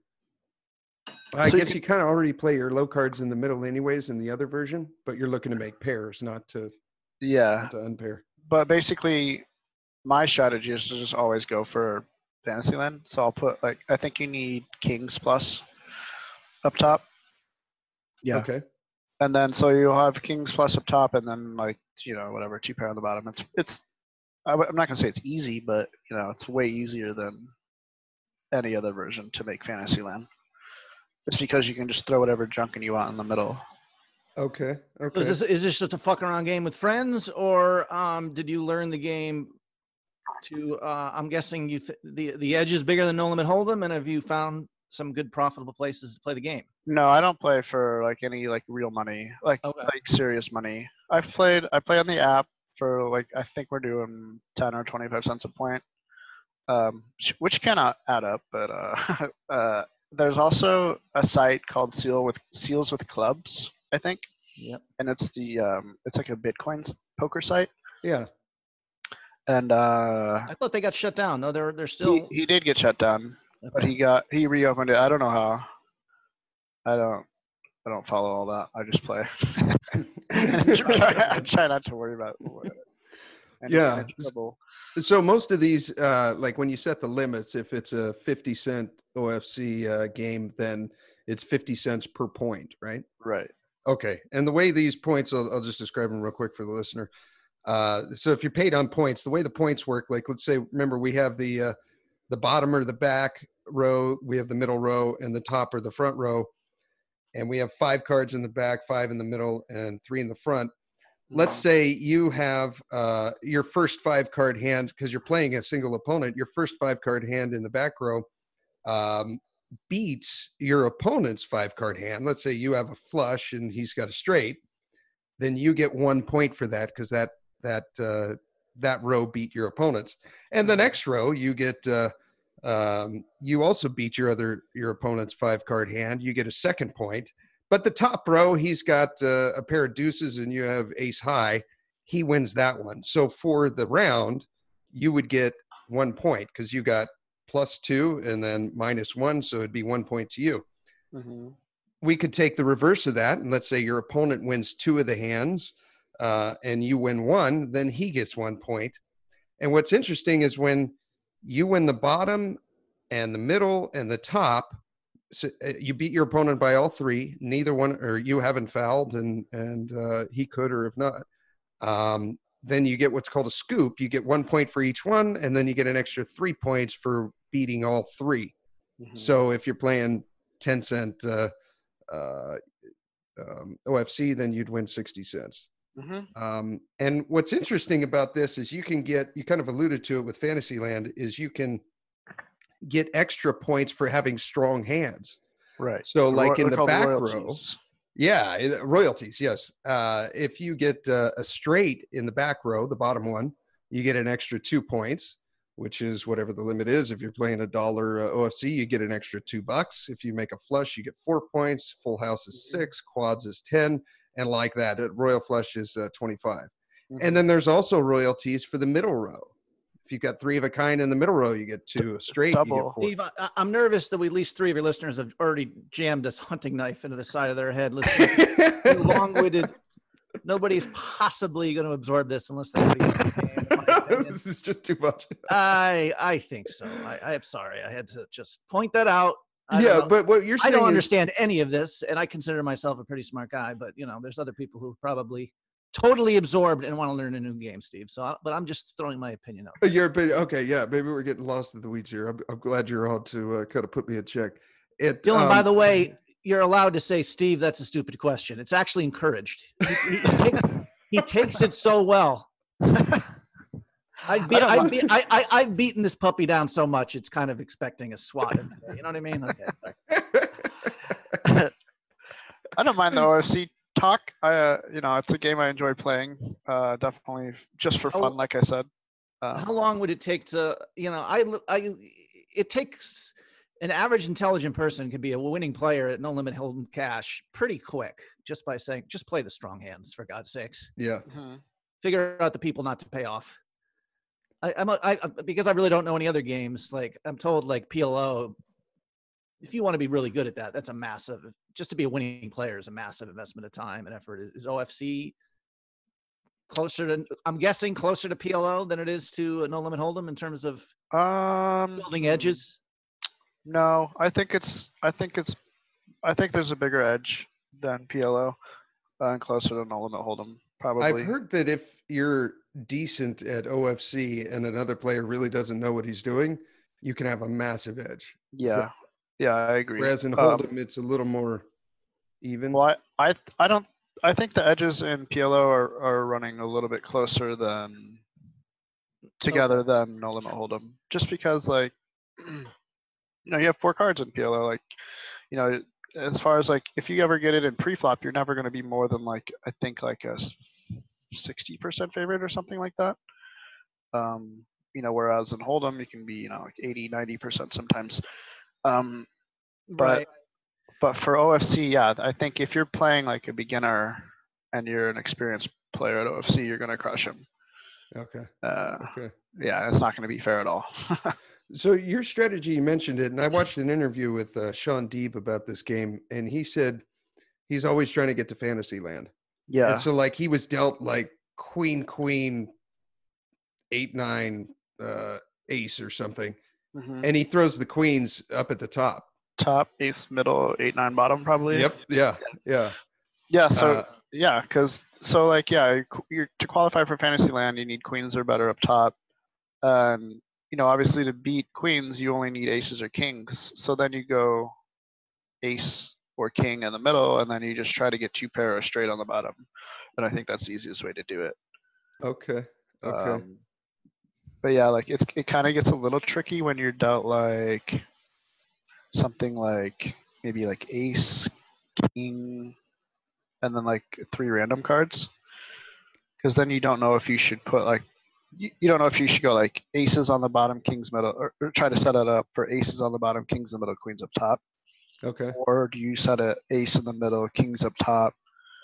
I So you guess can- you kind of already play your low cards in the middle, anyways, in the other version. But you're looking to make pairs, not to, Yeah, not to unpair. but basically, my strategy is to just always go for Fantasyland. So I'll put like I think you need kings plus up top. Yeah, Okay. and then so you'll have kings plus up top, and then like you know whatever two pair on the bottom. It's it's I w- I'm not gonna say it's easy, but you know it's way easier than any other version to make Fantasyland. It's because you can just throw whatever junkin you want in the middle. Okay. So Okay. Is this is this just a fuck around game with friends, or um, did you learn the game to? Uh, I'm guessing you th- the the edge is bigger than No Limit Hold'em, and have you found some good profitable places to play the game? No, I don't play for like any like real money, like Okay. like serious money. I've played. I play on the app for like I think we're doing ten or twenty-five cents a point, um, sh- which cannot add up. But uh, uh, there's also a site called Seal with Seals with Clubs, I think, Yep. and it's the um, it's like a Bitcoin s- poker site. Yeah. And uh, I thought they got shut down. No, they're they're he, still. he did get shut down, but Okay. he got he reopened it. I don't know how. I don't. I don't follow all that. I just play. I try, I try not to worry about what- any Yeah. kind of trouble. So most of these, uh, like when you set the limits, if it's a fifty cent O F C uh, game, then it's fifty cents per point, right? Right. Okay. And the way these points, I'll, I'll just describe them real quick for the listener. Uh, so if you're paid on points, the way the points work, like let's say, remember we have the uh, the bottom or the back row, we have the middle row, and the top or the front row, and we have five cards in the back, five in the middle, and three in the front. Let's say you have uh, your first five card hand because you're playing a single opponent. Your first five card hand in the back row um, beats your opponent's five card hand. Let's say you have a flush and he's got a straight. Then you get one point for that because that that uh, that row beat your opponent's. And the next row you get uh, um, you also beat your other your opponent's five card hand. You get a second point. But the top row, he's got uh, a pair of deuces and you have ace high. He wins that one. So for the round, you would get one point because you got plus two and then minus one. So it'd be one point to you. Mm-hmm. We could take the reverse of that. And let's say your opponent wins two of the hands uh, and you win one, then he gets one point. And what's interesting is when you win the bottom and the middle and the top, so uh, you beat your opponent by all three. Neither one, or you haven't fouled, and and uh, he could, or if not, um, then you get what's called a scoop. You get one point for each one, and then you get an extra three points for beating all three. Mm-hmm. So if you're playing ten cent uh, uh, um, O F C, then you'd win sixty cents. Mm-hmm. Um, and what's interesting about this is you can get, you kind of alluded to it with Fantasyland, is you can get extra points for having strong hands. Right. So like Roy- in the they're called back row, royalties. yeah, it- royalties, yes. Uh, if you get uh, a straight in the back row, the bottom one, you get an extra two points, which is whatever the limit is. If you're playing a dollar uh, O F C, you get an extra two bucks. If you make a flush, you get four points. Full house is six, quads is ten, and like that. At royal flush is uh, twenty-five. Mhm. And then there's also royalties for the middle row. If you've got three of a kind in the middle row, you get two. A straight, you Double. get four. Steve, I, I'm nervous that at least three of your listeners have already jammed this hunting knife into the side of their head. Listening to long-winded nobody's possibly going to absorb this unless they already know the game, in my opinion. This is just too much. I I think so. I, I'm sorry. I had to just point that out. I don't Yeah, know. but what you're I saying don't is, understand any of this, and I consider myself a pretty smart guy. But you know, there's other people who probably totally absorbed and want to learn a new game, Steve. So, I, but I'm just throwing my opinion out. Uh, You're but okay, yeah. Maybe we're getting lost in the weeds here. I'm, I'm glad you're on to uh, kind of put me in check. It, Dylan, by um, the way, you're allowed to say, Steve, that's a stupid question. It's actually encouraged. He, he, he, takes, he takes it so well. I'd be, I don't I'd mind. be, I, I, I've beaten this puppy down so much, it's kind of expecting a swat. In the day. You know what I mean? Okay. sorry. I don't mind the O F C talk. I, uh, you know, it's a game I enjoy playing. Uh, definitely just for How- fun, like I said. Um, How long would it take to, you know, I, I, it takes an average intelligent person can be a winning player at No Limit Hold'em Cash pretty quick just by saying, just play the strong hands for God's sakes. yeah. mhm. Figure out the people not to pay off. I, I'm a, I, I- because I really don't know any other games. Like I'm told, like P L O, if you want to be really good at that, that's a massive. Just to be a winning player is a massive investment of time and effort. Is O F C closer to? I'm guessing closer to P L O than it is to No Limit Hold'em in terms of Um, building hmm. edges. No, I think it's. I think it's. I think there's a bigger edge than P L O, uh, and closer to No Limit Hold'em. Probably. I've heard that if you're decent at O F C and another player really doesn't know what he's doing, you can have a massive edge. Yeah. Yeah, I agree. Whereas in Um, Hold'em, it's a little more even. Well, I, I, I don't. I think the edges in P L O are, are running a little bit closer than together than No Limit Hold'em, just because like, you know, you have four cards in P L O. Like, you know, as far as like, if you ever get it in pre-flop, you're never going to be more than like, I think like a sixty percent favorite or something like that. Um, you know, whereas in Hold'em, you can be, you know, like eighty, ninety percent sometimes. Um, but Right. But for O F C, yeah, I think if you're playing like a beginner and you're an experienced player at O F C, you're going to crush him. Okay. Uh, Okay. yeah, it's not going to be fair at all. So your strategy, you mentioned it, and I watched an interview with uh, Sean Deeb about this game, and he said he's always trying to get to Fantasyland. yeah. And so, like, he was dealt like queen, queen, eight, nine, uh, ace or something, Mhm. and he throws the queens up at the top. Top, ace, middle, eight, nine, bottom, probably. Yep. Yeah. Yeah. Yeah. So Uh, yeah, because so like yeah, qu- you're, to qualify for Fantasyland, you need queens or better up top, and you know obviously to beat queens, you only need aces or kings. So then you go ace or king in the middle, and then you just try to get two pair or straight on the bottom. And I think that's the easiest way to do it. Okay. Okay. Um, but yeah, like it's it kind of gets a little tricky when you're dealt like something like maybe like ace, king, and then like three random cards. Because then you don't know if you should put like you, you don't know if you should go like aces on the bottom, kings middle, or, or try to set it up for aces on the bottom, kings in the middle, queens up top, Okay. or do you set a ace in the middle, kings up top,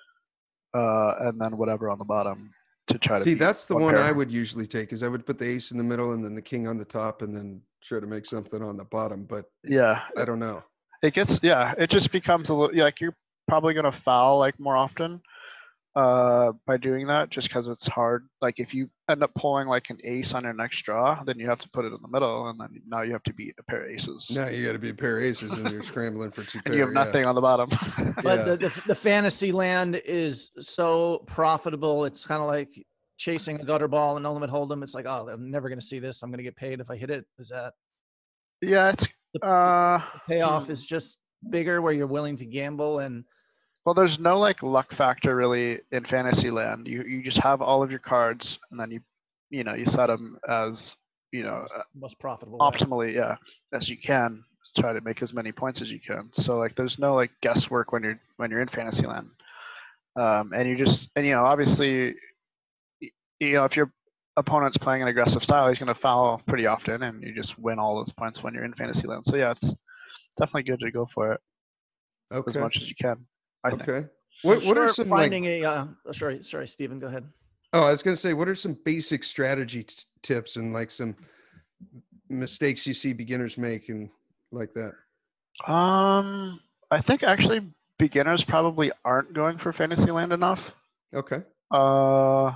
uh, and then whatever on the bottom to try to See, beat that's the one pair. I would usually take, is I would put the ace in the middle and then the king on the top, and then try to make something on the bottom. But Yeah, I don't know. it gets yeah it just becomes a little yeah, like you're probably going to foul like more often uh by doing that, just because it's hard. Like if you end up pulling like an ace on your next draw, then you have to put it in the middle, and then now you have to beat a pair of aces, Now you got to be a pair of aces, and you're scrambling for two and pair. you have yeah. nothing on the bottom. But Yeah. the, the the fantasy land is so profitable. It's kind of like chasing a gutter ball and No Limit Hold'em. It's like, oh, I'm never going to see this. I'm going to get paid if I hit it. Is that Yeah, it's uh payoff hmm. is just bigger where you're willing to gamble and Well, there's no like luck factor really in Fantasyland. You you just have all of your cards, and then you you know you set them as you know most, uh, most profitable. way. optimally, yeah, as you can. Try to make as many points as you can. So like, there's no like guesswork when you're when you're in Fantasyland, um, and you just and you know obviously, y- you know if your opponent's playing an aggressive style, he's going to foul pretty often, and you just win all those points when you're in Fantasyland. So yeah, it's definitely good to go for it as Okay. much as you can. I think. Okay. What What are Sure, some like? finding a? Uh, oh, sorry, sorry, Stephen, go ahead. Oh, I was gonna say, what are some basic strategy t- tips and like some mistakes you see beginners make and like that? Um, I think actually beginners probably aren't going for Fantasyland enough. Okay. Uh,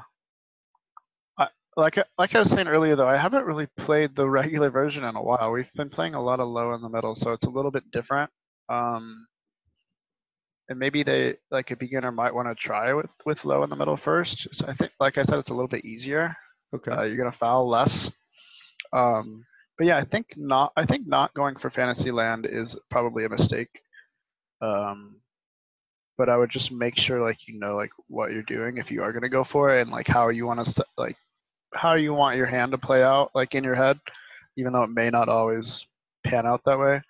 I, like I- like I was saying earlier, though, I haven't really played the regular version in a while. We've been playing a lot of low in the middle, so it's a little bit different. Um, and maybe they like a beginner might want to try with with low in the middle first. So I think, like I said, it's a little bit easier. Okay. Uh, you're gonna foul less. Um, but yeah, I think not. I think not going for Fantasyland is probably a mistake. Um, but I would just make sure like you know like what you're doing if you are gonna go for it and like how you want to like how you want your hand to play out like in your head, even though it may not always pan out that way.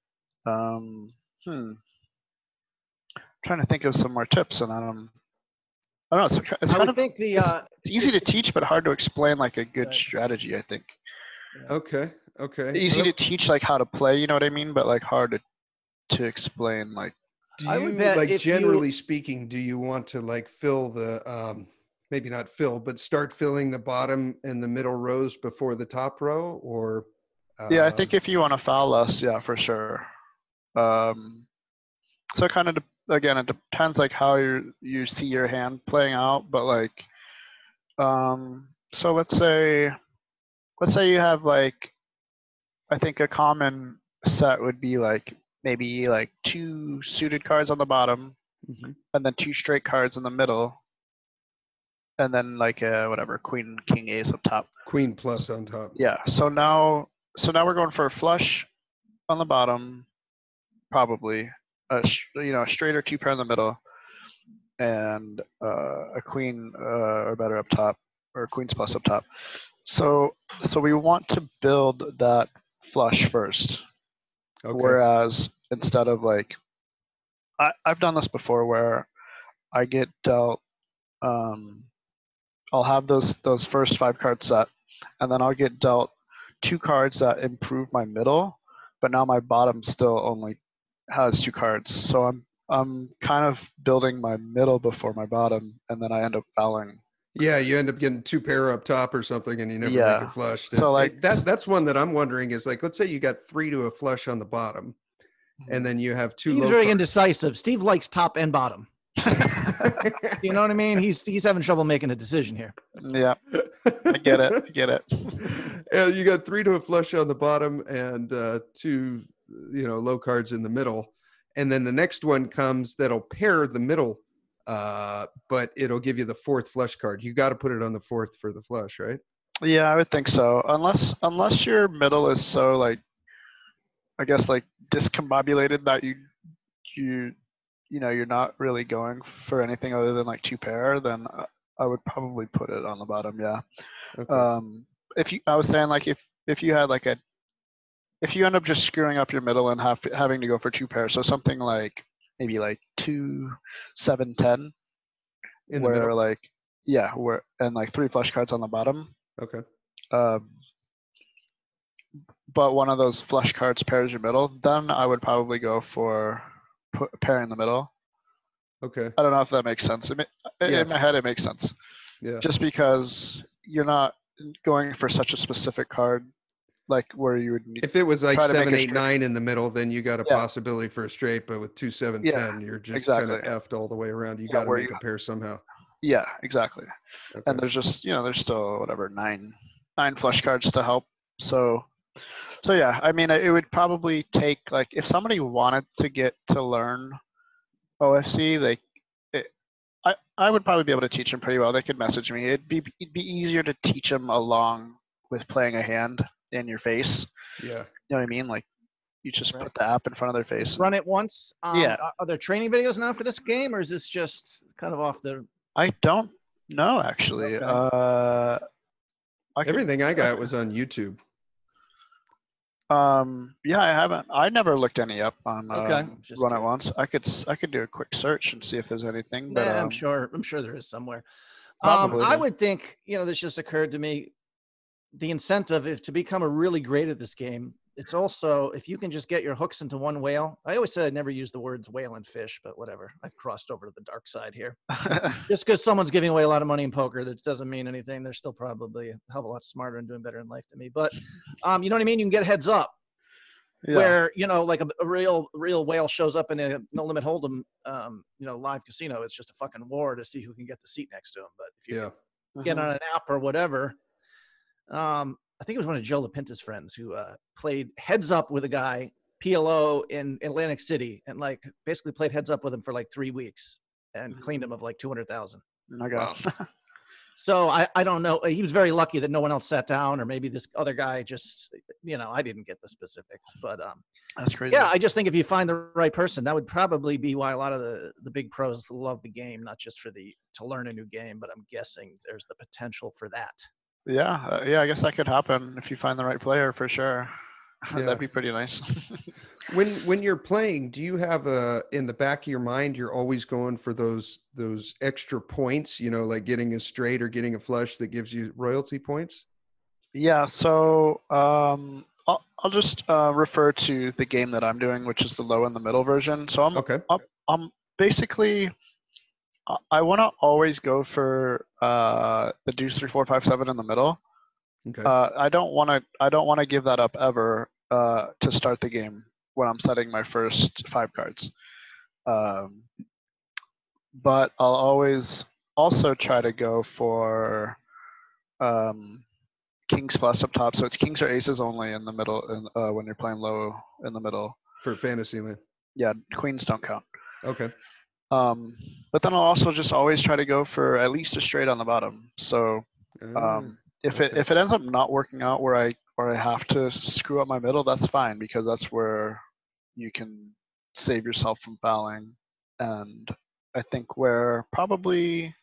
Um, hmm. trying to think of some more tips, and um, I don't know. It's, it's I kind would of think the it's, uh, it's easy to teach, but hard to explain like a good Right. strategy. I think Okay. Okay. easy Well, to teach like how to play, you know what I mean, but like hard to to explain like. do I would you bet like if you- generally speaking, do you want to like fill the um maybe not fill, but start filling the bottom and the middle rows before the top row, or Yeah, I um, think if you want to foul less, yeah, for sure. Um, so kind of de- again, it depends like how you you see your hand playing out, but like, um, so let's say, let's say you have like, I think a common set would be like maybe like two suited cards on the bottom, mhm. and then two straight cards in the middle, and then like uh, whatever queen, king, ace up top. Queen plus on top. Yeah. So now, so now we're going for a flush on the bottom, probably a sh- you know a straight or two pair in the middle, and uh, a queen uh, or better up top, or queens plus up top. So so we want to build that flush first. Okay. Whereas instead of like, I, I've done this before where I get dealt, um, I'll have those those first five cards set, and then I'll get dealt two cards that improve my middle, but now my bottom still only has two cards. So I'm I'm kind of building my middle before my bottom, and then I end up fouling. Yeah, you end up getting two pair up top or something, and you never make Yeah. it flush. So, That- like- that that's one that I'm wondering is like, let's say you got three to a flush on the bottom, and then you have two Steve's low very cards. indecisive. Steve likes top and bottom. You know what I mean? He's he's having trouble making a decision here. Yeah, I get it. I get it. And you got three to a flush on the bottom and uh, two, you know, low cards in the middle. And then the next one comes that'll pair the middle, uh, but it'll give you the fourth flush card. You got to put it on the fourth for the flush, right? Yeah, I would think so. Unless unless your middle is so like, I guess like discombobulated that you you you know you're not really going for anything other than like two pair, then I- I would probably put it on the bottom. Yeah. Okay. Um, if you, I was saying like if if you had like a, if you end up just screwing up your middle and have having to go for two pairs, so something like maybe like two, seven, ten, in the where middle. like yeah, where and like three flush cards on the bottom. Okay. Um, but one of those flush cards pairs your middle, then I would probably go for put a pair in the middle. Okay. I don't know if that makes sense. It ma- Yeah. In my head, it makes sense. Yeah. Just because you're not going for such a specific card, like where you would need. If it was like try to make seven, a eight, straight- nine in the middle, then you got a Yeah. possibility for a straight. But with two, seven, Yeah, ten, you're just kind exactly. of effed all the way around. You Yeah, got to where make you- a pair somehow. Yeah, exactly. Okay. And there's just you know there's still whatever nine nine flush cards to help. So so yeah, I mean it would probably take like if somebody wanted to get to learn O F C, they it, I I would probably be able to teach them pretty well. They could message me. It'd be it'd be easier to teach them along with playing a hand in your face. Yeah. You know what I mean? Like you just Right. put the app in front of their face. Run it once. Um, Yeah. Are, are there training videos now for this game, or is this just kind of off the? I don't know actually. Okay. Uh, I could- Everything I got was on YouTube. Um, yeah, I haven't. I never looked any up on Okay, um, just Run It curious. Once. I could s- I could do a quick search and see if there's anything. But Yeah, I'm um, sure. I'm sure there is somewhere. Um, Probably. I would think, you know, this just occurred to me. The incentive is to become a really great at this game. It's also if you can just get your hooks into one whale. I always said I'd never use the words whale and fish, but whatever. I've crossed over to the dark side here. Just because someone's giving away a lot of money in poker, that doesn't mean anything. They're still probably a hell of a lot smarter and doing better in life than me. But um, you know what I mean? You can get heads up. Yeah. where, you know, like a, a real, real whale shows up in a no limit hold'em, um, you know, live casino. It's just a fucking war to see who can get the seat next to him. But if you Yeah. get Mhm. on an app or whatever, um, I think it was one of Joe LaPinta's friends who uh, played heads up with a guy, P L O in Atlantic City, and like basically played heads up with him for like three weeks and cleaned him of like two hundred thousand. Oh my God. So I, I don't know. He was very lucky that no one else sat down, or maybe this other guy just, you know, I didn't get the specifics, but um, That's crazy. yeah, I just think if you find the right person, that would probably be why a lot of the, the big pros love the game, not just for the, to learn a new game, but I'm guessing there's the potential for that. Yeah, uh, yeah, I guess that could happen if you find the right player for sure. Yeah. That'd be pretty nice. When when you're playing, do you have a in the back of your mind you're always going for those those extra points, you know, like getting a straight or getting a flush that gives you royalty points? Yeah, so um, I'll, I'll just uh, refer to the game that I'm doing, which is the low and the middle version. So I'm Okay. I'm, I'm basically I- I want to always go for uh, the deuce three four five seven in the middle. Okay. Uh, I don't want to I don't want to give that up ever uh, to start the game when I'm setting my first five cards. Um, but I'll always also try to go for um, kings plus up top. So it's kings or aces only in the middle in, uh, when you're playing low in the middle. For Fantasyland. Yeah, queens don't count. Okay. Um, but then I'll also just always try to go for at least a straight on the bottom. So Ah, um, if it okay. if it ends up not working out where I where I have to screw up my middle, that's fine because that's where you can save yourself from fouling. And I think where probably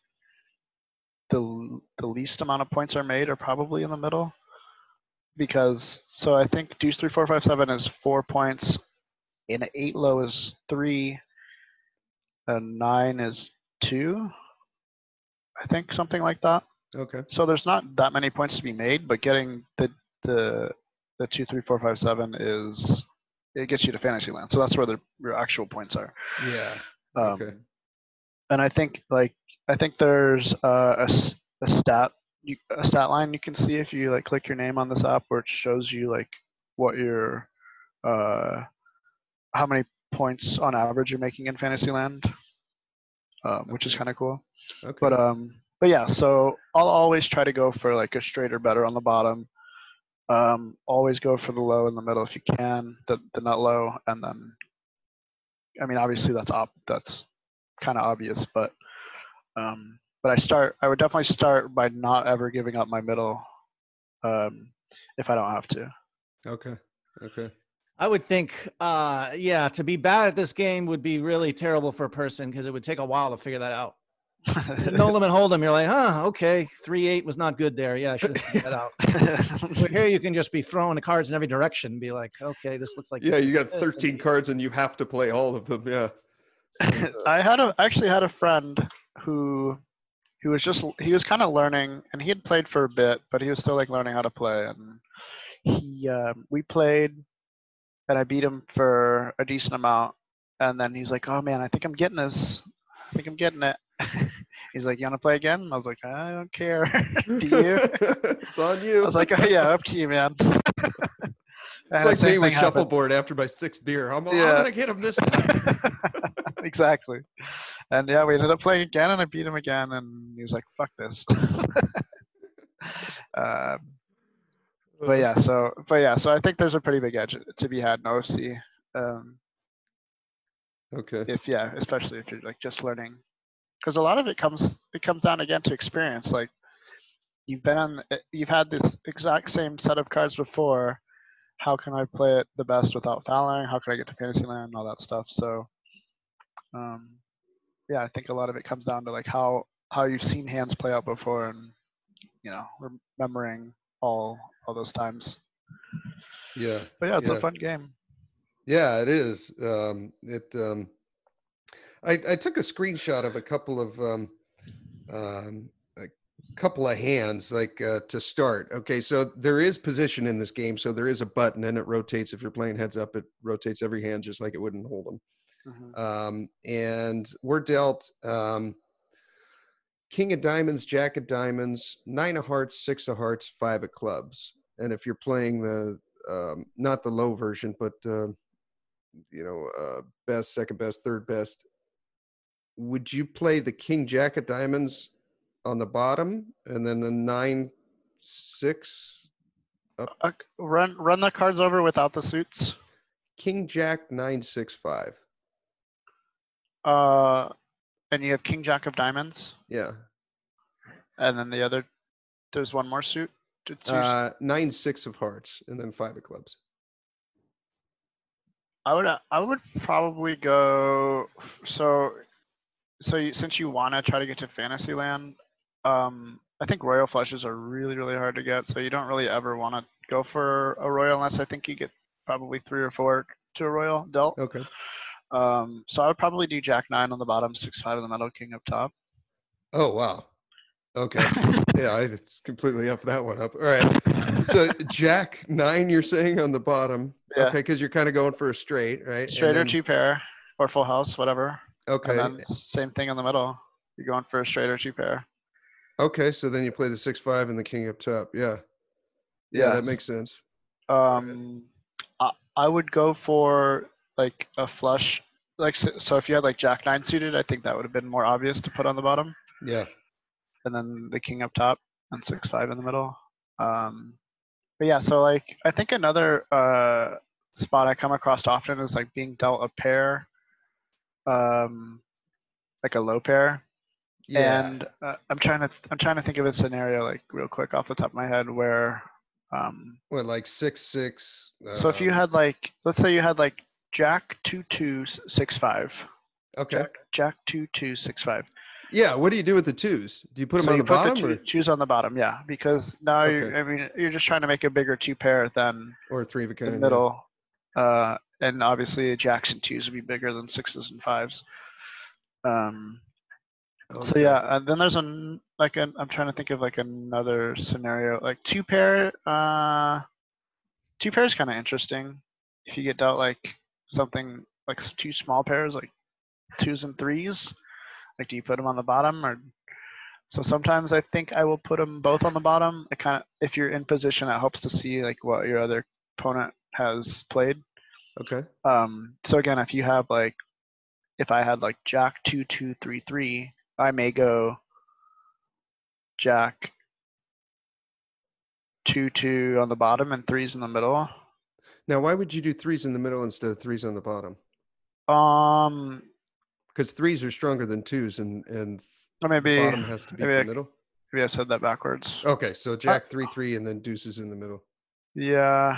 the the least amount of points are made are probably in the middle. Because so I think deuce three four five seven is four points, and eight low is three, and nine is two. I think something like that. Okay. So there's not that many points to be made, but getting the the the two, three, four, five, seven is it gets you to Fantasyland. So that's where the your actual points are. Yeah. Um, Okay. And I think like I think there's uh, a s- a stat you, a stat line you can see if you like click your name on this app where it shows you like what your uh how many points on average you're making in Fantasyland, um, which is Okay. kind of cool. Okay. But um, but yeah, so I'll always try to go for like a straight or better on the bottom. Um, always go for the low in the middle if you can, the the nut low, and then, I mean, obviously that's op that's kind of obvious, but um, but I start I would definitely start by not ever giving up my middle, um, if I don't have to. Okay. Okay. I would think, uh, yeah, to be bad at this game would be really terrible for a person because it would take a while to figure that out. No limit hold'em, you're like, huh, okay, three eight was not good there. Yeah, I should have figured that out. But here you can just be throwing the cards in every direction and be like, okay, this looks like Yeah, this you got is this, and- thirteen cards and you have to play all of them. Yeah. I had a actually had a friend who who was just he was kind of learning, and he had played for a bit, but he was still like learning how to play. And he um, we played, and I beat him for a decent amount. And then he's like, "Oh man, I think I'm getting this. I think I'm getting it." He's like, "You want to play again?" And I was like, "I don't care. Do you?" It's on you. I was like, "Oh yeah, up to you, man." It's like me with shuffleboard after my sixth beer. I'm, Yeah. I'm gonna get him this time. Exactly. And yeah, we ended up playing again, and I beat him again, and he was like, "Fuck this." um, but yeah, so but yeah, so I think there's a pretty big edge to be had in O F C. Um, Okay. if yeah, especially if you're like just learning, because a lot of it comes it comes down again to experience. Like you've been on, you've had this exact same set of cards before. How can I play it the best without fouling? How can I get to Fantasyland and all that stuff? So, um, yeah, I think a lot of it comes down to like how how you've seen hands play out before, and you know, remembering all all those times. Yeah. But yeah, it's yeah. a fun game. Yeah, it is. Um, it. Um, I I took a screenshot of a couple of um, um, a couple of hands like uh, to start. Okay, so there is position in this game, so there is a button and it rotates. If you're playing heads up, it rotates every hand just like it would in Hold'em. Mhm. Um, and we're dealt um, king of diamonds, jack of diamonds, nine of hearts, six of hearts, five of clubs. And if you're playing the um, not the low version, but uh, you know, uh, best, second best, third best. Would you play the King Jack of Diamonds on the bottom, and then the nine six Uh, run run the cards over without the suits. King Jack nine six five? Uh, and you have King Jack of Diamonds, Yeah, and then the other, there's one more suit. Did two- uh, nine six of hearts, and then five of clubs. I would uh, I would probably go. So, so you, since you want to try to get to Fantasyland, um, I think royal flushes are really really hard to get. So you don't really ever want to go for a royal unless I think you get probably three or four to a royal dealt. Okay. Um, so I would probably do Jack nine on the bottom, six five in the middle, King up top. Oh wow. Okay. Yeah, I just completely up that one up. All right. So Jack nine, you're saying on the bottom. Yeah. Okay, because you're kind of going for a straight, right? And Straight or then- two pair or full house, whatever. Okay. And then same thing in the middle. You're going for a straight or two pair. Okay, so then you play the six five and the king up top. Yeah. Yeah, that Yes. makes sense. Um, I, I would go for like a flush. Like so, so if you had like Jack nine suited, I think that would have been more obvious to put on the bottom, Yeah. and then the king up top and six five in the middle. Um, but yeah, so like I think another uh spot I come across often is like being dealt a pair, um, like a low pair. Yeah. And uh, I'm trying to I'm trying to think of a scenario like real quick off the top of my head where, um, What, like six six? so if you um, had like let's say you had like Jack two two s- six five, okay. Jack Jack two two six five. Yeah. What do you do with the twos? Do you put them So on you the put bottom the or, two, choose on the bottom, yeah, because now you Okay. I mean you're just trying to make a bigger two pair than or three of a the kind? middle, uh, and obviously Jacks and twos would be bigger than sixes and fives. Um, Yeah. So Okay. yeah, and then there's an like an I'm trying to think of like another scenario like two pair. Uh, two pair is kind of interesting. If you get dealt like something like s- two small pairs, like twos and threes, like do you put them on the bottom or? So sometimes I think I will put them both on the bottom. It kind of if you're in position, it helps to see like what your other opponent has played. Okay. Um, so again, if you have like, if I had like Jack two two three three, I may go Jack two two on the bottom and threes in the middle. Now, why would you do threes in the middle instead of threes on the bottom? Um, Because threes are stronger than twos, and and or the maybe bottom has to be maybe the I, middle. maybe I said that backwards. Okay, so Jack three three and then deuces in the middle. Yeah,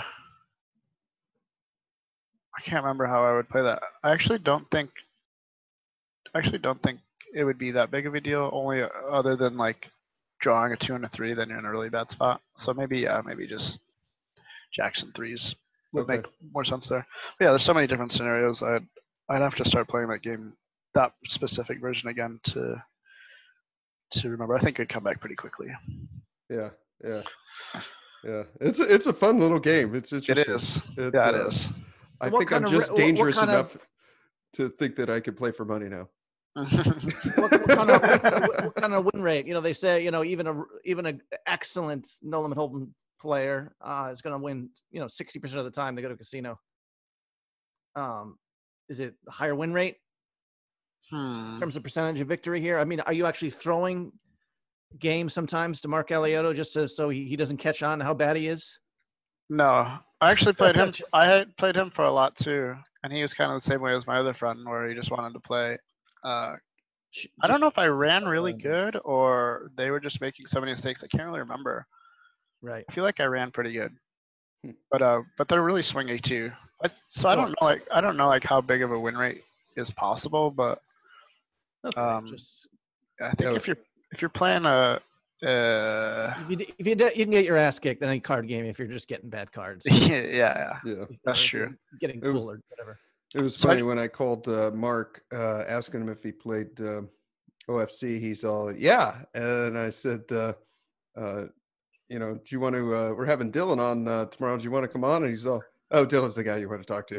I can't remember how I would play that. I actually don't think. I actually don't think it would be that big of a deal. Only uh, other than like drawing a two and a three, then you're in a really bad spot. So maybe yeah, maybe just Jacks and threes would Okay. make more sense there. But yeah, there's so many different scenarios. I'd I'd have to start playing that game, that specific version again to to remember. I think it'd come back pretty quickly. Yeah, yeah, yeah. It's a, it's a fun little game. It's It interesting. is. It, Yeah, it uh, is. I What think I'm kind of re- just what- what dangerous kind of- enough to think that I could play for money now. what, what kind of what, kind of what kind of win rate? You know, they say you know even a even an excellent no limit hold'em player uh, is going to win. You know, sixty percent of the time they go to a casino. Um, is it a higher win rate in Hmm. terms of percentage of victory here? I mean, are you actually throwing games sometimes to Mark Alioto just to, so he, he doesn't catch on to how bad he is? No, I actually played him. Just- I had played him for a lot too, and he was kind of the same way as my other friend, where he just wanted to play. Uh, Sh- I don't just- know if I ran really um, good or they were just making so many mistakes. I can't really remember. Right. I feel like I ran pretty good, Hmm. but uh, but they're really swingy too. But, so I don't know, like I don't know like how big of a win rate is possible, but Okay. Um, just I think Yeah. if you're if you're playing a uh, if you d- if you, d- you can get your ass kicked in any card game if you're just getting bad cards. yeah, yeah, Yeah. That's Or if true. you're Getting It was- cool or whatever. It was So I- funny when I called uh, Mark uh, asking him if he played uh, O F C. He's all, yeah. And I said, uh, uh, you know, do you want to, uh, we're having Dylan on uh, tomorrow. Do you want to come on? And he's all, oh, Dylan's the guy you want to talk to.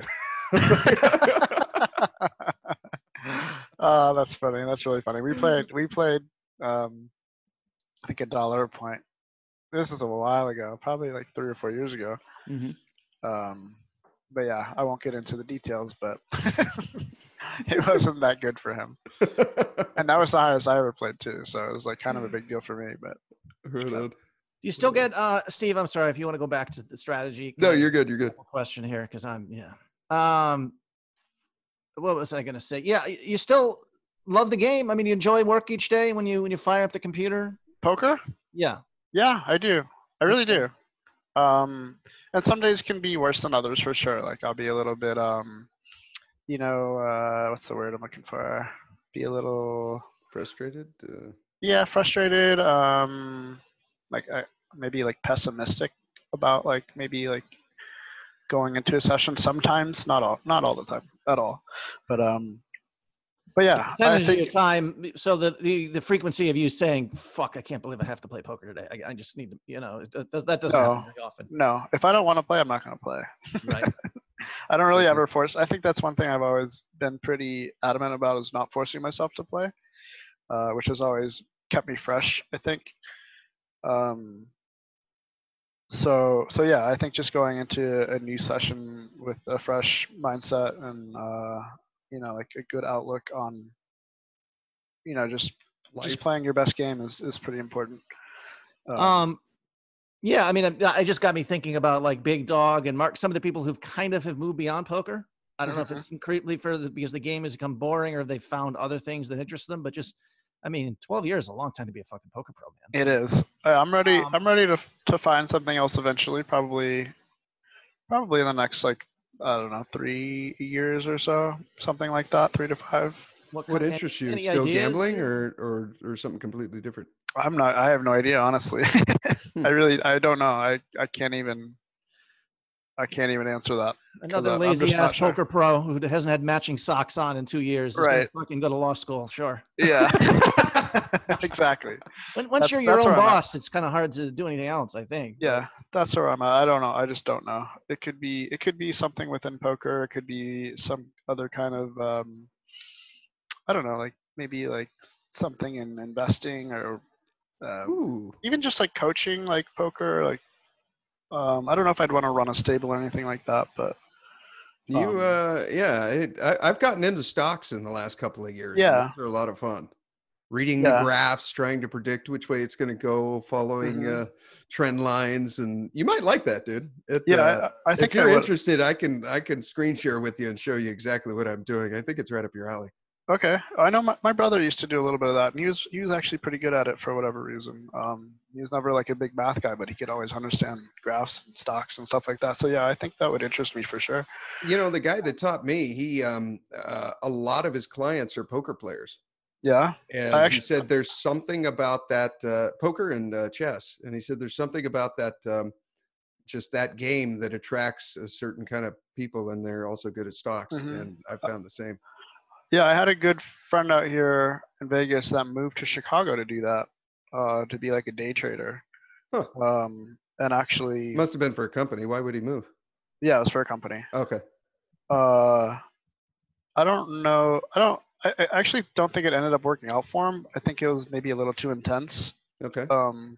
uh, that's funny. That's really funny. We played. We played. Um, I think a dollar a point. This is a while ago, probably like three or four years ago. Mhm. Um, but yeah, I won't get into the details, but it wasn't that good for him. And that was the highest I ever played too, so it was like kind of a big deal for me. But Right on. Do you still get uh Steve? I'm sorry if you want to go back to the strategy. No, Can I you're just- good. You're good. Question here because I'm yeah. Um, what was I gonna say? Yeah, y- you still love the game. I mean, you enjoy work each day when you when you fire up the computer. poker, Yeah. yeah, I do. I really do. Um, and some days can be worse than others for sure. Like I'll be a little bit, um, you know, uh, what's the word I'm looking for? Be a little, Frustrated. Uh, yeah, frustrated. Um, like uh, maybe like pessimistic about like maybe like going into a session sometimes, not all, not all the time at all, but um, but yeah, I Percentage of your think time. So the, the the frequency of you saying "fuck," I can't believe I have to play poker today. I, I just need to, you know, it, does, that doesn't No. happen very often, no, if I don't want to play, I'm not going to play. right? I don't really Okay. ever force. I think that's one thing I've always been pretty adamant about is not forcing myself to play, uh, which has always kept me fresh, I think. Um, so so yeah, I think just going into a new session with a fresh mindset and uh, you know like a good outlook on you know just life. just playing your best game is is pretty important. Um, Um, yeah, I mean, it, it just got me thinking about like Big Dog and Mark, some of the people who've kind of have moved beyond poker. I don't know if Mhm. it's incredibly further because the game has become boring or if they found other things that interest them, but just, I mean, twelve years is a long time to be a fucking poker pro, man. it is. Uh, I'm ready. Um, I'm ready to to find something else eventually. Probably probably in the next like I don't know three years or so, something like that, three to five. What, What kind- interests you? any Still ideas gambling here? or, or or something completely different? I'm not. I have no idea, honestly. I really. I don't know. I. I can't even. I can't even answer that. Another I'm lazy just not ass sure. poker pro who hasn't had matching socks on in two years is Right. gonna fucking go to law school. Sure. Yeah. exactly. When, once That's- you're your that's own where I'm at. boss, it's kind of hard to do anything else, I think. but- Yeah, that's where I'm at. I don't know. I just don't know. It could be. It could be something within poker. It could be some other kind of. Um, I don't know. Like maybe like s- something in investing or um, Ooh. even just like coaching, like poker. Like um, I don't know if I'd want to run a stable or anything like that, but You, Um, uh, yeah, it, I, I've gotten into stocks in the last couple of years. and Yeah. those are a lot of fun. Reading Yeah. the graphs, trying to predict which way it's going to go, following Mhm. uh, trend lines, and you might like that, dude. It, yeah, uh, I, I think if you're I would. interested, I can I can screen share with you and show you exactly what I'm doing. I think it's right up your alley. Okay, I know my, my brother used to do a little bit of that, and he was he was actually pretty good at it for whatever reason. Um, he was never like a big math guy, but he could always understand graphs and stocks and stuff like that. So yeah, I think that would interest me for sure. You know, the guy that taught me, he um, uh, a lot of his clients are poker players. Yeah, And actually- he said there's something about that uh, poker and uh, chess. And he said there's something about that, um, just that game that attracts a certain kind of people, and they're also good at stocks. Mhm. And I found the same. yeah, I had a good friend out here in Vegas that moved to Chicago to do that, uh, to be like a day trader. Huh. Um, and actually, Must have been for a company. Why would he move? yeah, it was for a company. Okay. Uh, I don't know. I don't. I, I actually don't think it ended up working out for him. I think it was maybe a little too intense. Okay. Um,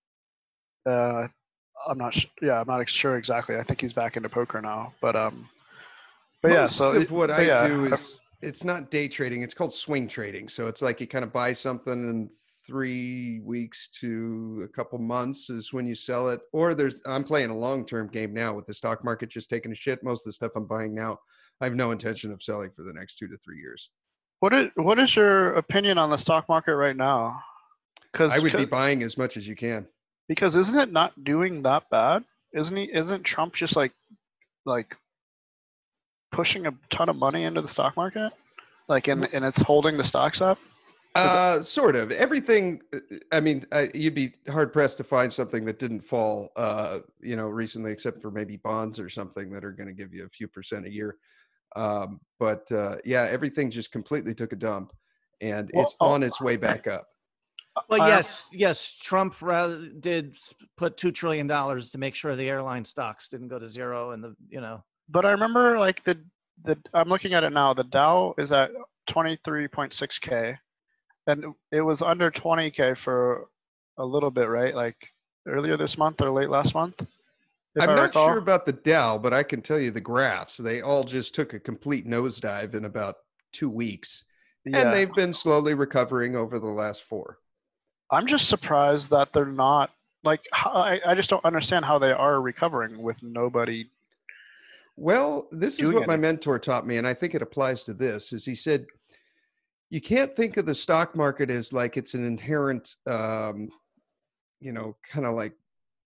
uh, I'm not. Sh- yeah, I'm not sure exactly. I think he's back into poker now. But um, but yeah. Most So of what but I yeah, do I- is it's not day trading. It's called swing trading. So it's like you kind of buy something in three weeks to a couple months is when you sell it. Or there's I'm playing a long term game now with the stock market just taking a shit. Most of the stuff I'm buying now, I have no intention of selling for the next two to three years. What is what is your opinion on the stock market right now? Because I would be buying as much as you can. because isn't it not doing that bad? Isn't he? Isn't Trump just like like pushing a ton of money into the stock market? Like and and it's holding the stocks up. Uh, sort of everything. uh, I mean, uh, you'd be hard pressed to find something that didn't fall, uh, you know, recently, except for maybe bonds or something that are going to give you a few percent a year. Um, but uh, yeah, everything just completely took a dump, and Well, it's oh, on its way back up. Well, I- yes, yes. Trump rather did s- put two trillion dollars to make sure the airline stocks didn't go to zero, and the you know. But I remember like the the I'm looking at it now. The Dow is at twenty-three point six K, and it was under twenty K for a little bit, right? Like earlier this month or late last month. If I'm I not recall. sure about the Dow, but I can tell you the graphs. They all just took a complete nosedive in about two weeks, Yeah, and they've been slowly recovering over the last four. I'm just surprised that they're not like. How, I I just don't understand how they are recovering with nobody. Well, this is Doing what my anything. mentor taught me, and I think it applies to this. Is he said you can't think of the stock market as like it's an inherent, um, you know, kind of like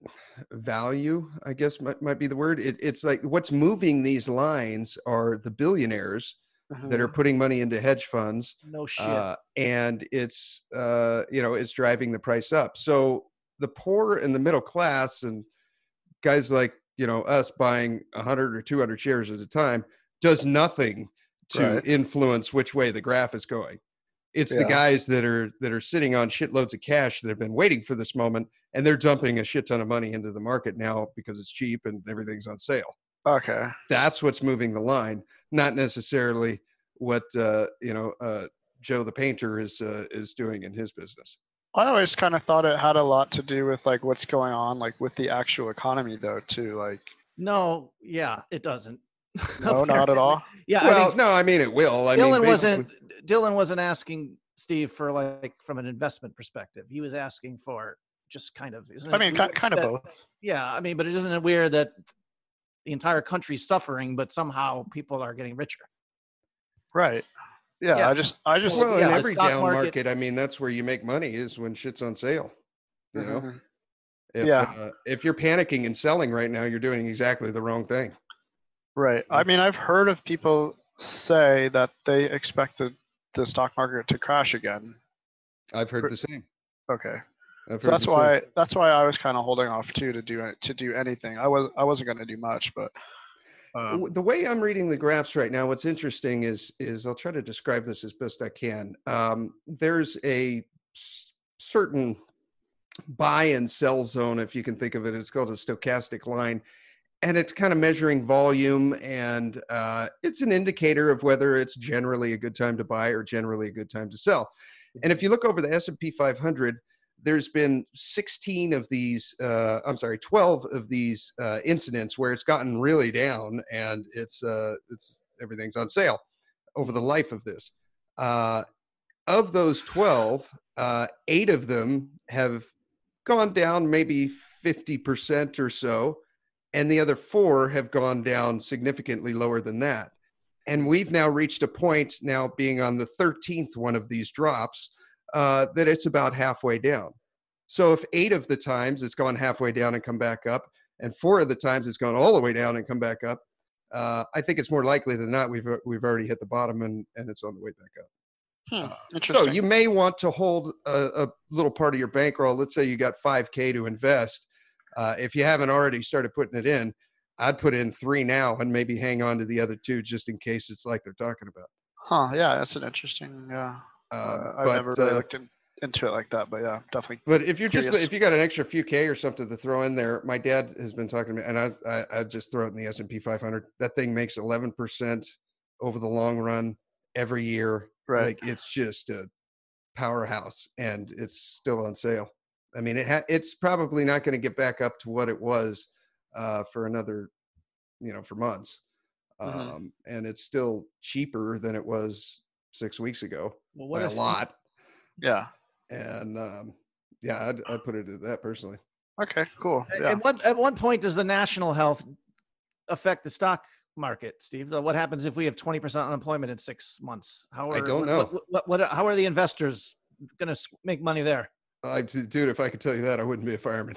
value, I guess might, might be the word. It, it's like what's moving these lines are the billionaires that are Mhm. putting money into hedge funds, No shit. uh, and it's uh, you know it's driving the price up. So the poor and the middle class and guys like you know us buying one hundred or two hundred shares at a time does nothing to Right. influence which way the graph is going. It's the Yeah. guys that are that are sitting on shitloads of cash that have been waiting for this moment, and they're dumping a shit ton of money into the market now because it's cheap and everything's on sale. Okay. That's what's moving the line, not necessarily what uh, you know uh, Joe the painter is uh, is doing in his business. I always kind of thought it had a lot to do with like what's going on, like with the actual economy, though, too. Like, No, yeah, it doesn't. no, not at all. Yeah, I Well, think no, I mean it will. I Dylan mean, wasn't basically- Dylan wasn't asking Steve for like from an investment perspective. He was asking for just kind of. Isn't I it mean, weird ki- kind of that- both. Yeah, I mean, but it isn't it weird that the entire country's suffering, but somehow people are getting richer. Right. Yeah. Yeah. I just, I just. Well, yeah, in the every stock down market- market, I mean, that's where you make money is when shit's on sale. You know, Mhm. if, Yeah. uh, if you're panicking and selling right now, you're doing exactly the wrong thing. Right. I mean, I've heard of people say that they expect the, the stock market to crash again. I've heard the same. Okay. I've So heard that's the same. why that's why I was kind of holding off too to do to do anything. I was I wasn't going to do much, but um, W- the way I'm reading the graphs right now, what's interesting is is I'll try to describe this as best I can. Um, there's a s- certain buy and sell zone, if you can think of it. It's called a stochastic line, and it's kind of measuring volume, and uh, it's an indicator of whether it's generally a good time to buy or generally a good time to sell. And if you look over the S and P five hundred, there's been sixteen of these, uh, I'm sorry, twelve of these uh, incidents where it's gotten really down and it's, uh, it's everything's on sale over the life of this. Uh, of those twelve, uh, eight of them have gone down maybe fifty percent or so, and the other four have gone down significantly lower than that. And we've now reached a point, now being on the thirteenth one of these drops, uh, that it's about halfway down. So if eight of the times it's gone halfway down and come back up, and four of the times it's gone all the way down and come back up, uh, I think it's more likely than not we've we've already hit the bottom and, and it's on the way back up. hmm, Uh, interesting. So you may want to hold a, a little part of your bankroll. Let's say you got five K to invest. Uh, if you haven't already started putting it in, I'd put in three now and maybe hang on to the other two just in case it's like they're talking about. Huh? Yeah, that's an interesting. Yeah, Um, uh, I've but, never really uh, looked in, into it like that, but yeah, definitely. But if you're just Curious. if you got an extra few K or something to throw in there, my dad has been talking to me, and I I, I just throw it in the S and P five hundred. That thing makes eleven percent over the long run every year. Right. Like it's just a powerhouse, and it's still on sale. I mean, it ha- it's probably not going to get back up to what it was uh, for another, you know, for months, Mhm. um, and it's still cheaper than it was six weeks ago Well, by what a if lot. Yeah. And um, yeah, I'd, I'd put it at that personally. Okay. Cool. Yeah. At what at what point does the national health affect the stock market, Steve? So what happens if we have twenty percent unemployment in six months? How are, I don't what, know. What, what, what, how are the investors going to make money there? I, dude, if I could tell you that, I wouldn't be a fireman.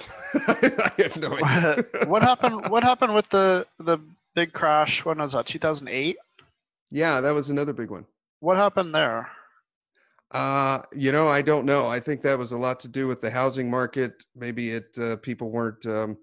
I have no idea. what happened? What happened with the the big crash? When was that? two thousand eight. Yeah, that was another big one. What happened there? Uh, you know, I don't know. I think that was a lot to do with the housing market. Maybe it uh, people weren't um,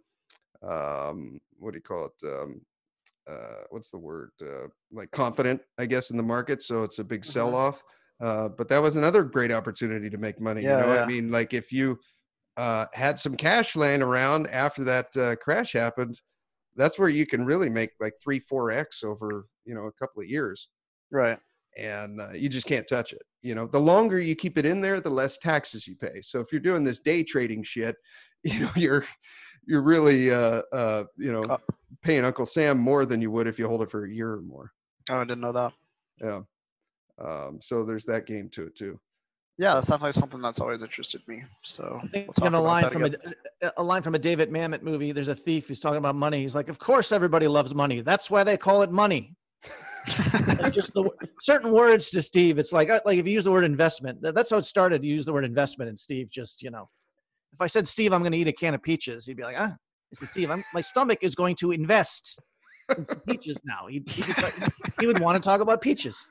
um, what do you call it? Um, uh, what's the word? Uh, like confident, I guess, in the market. So it's a big Mhm. sell off. Uh, but that was another great opportunity to make money. Yeah, you know, yeah. I mean, like if you uh, had some cash laying around after that uh, crash happened, that's where you can really make like three, four X over, you know, a couple of years. Right. And uh, you just can't touch it. You know, the longer you keep it in there, the less taxes you pay. So if you're doing this day trading shit, you know, you're you're really, uh, uh, you know, Uh, paying Uncle Sam more than you would if you hold it for a year or more. Oh, I didn't know that. Yeah. Um, so there's that game to it too. Yeah, that's definitely something that's always interested me. So I think we'll talk a about line that from again. a, a line from a David Mamet movie. There's a thief who's talking about money. He's like, of course everybody loves money. That's why they call it money. It's just the certain words to Steve. It's like, like if you use the word investment, that- that's how it started. You use the word investment, and Steve just, you know, if I said, Steve, I'm going to eat a can of peaches, he'd be like, ah. I said, Steve, I'm, my stomach is going to invest in some peaches now. He, he, would, he would want to talk about peaches.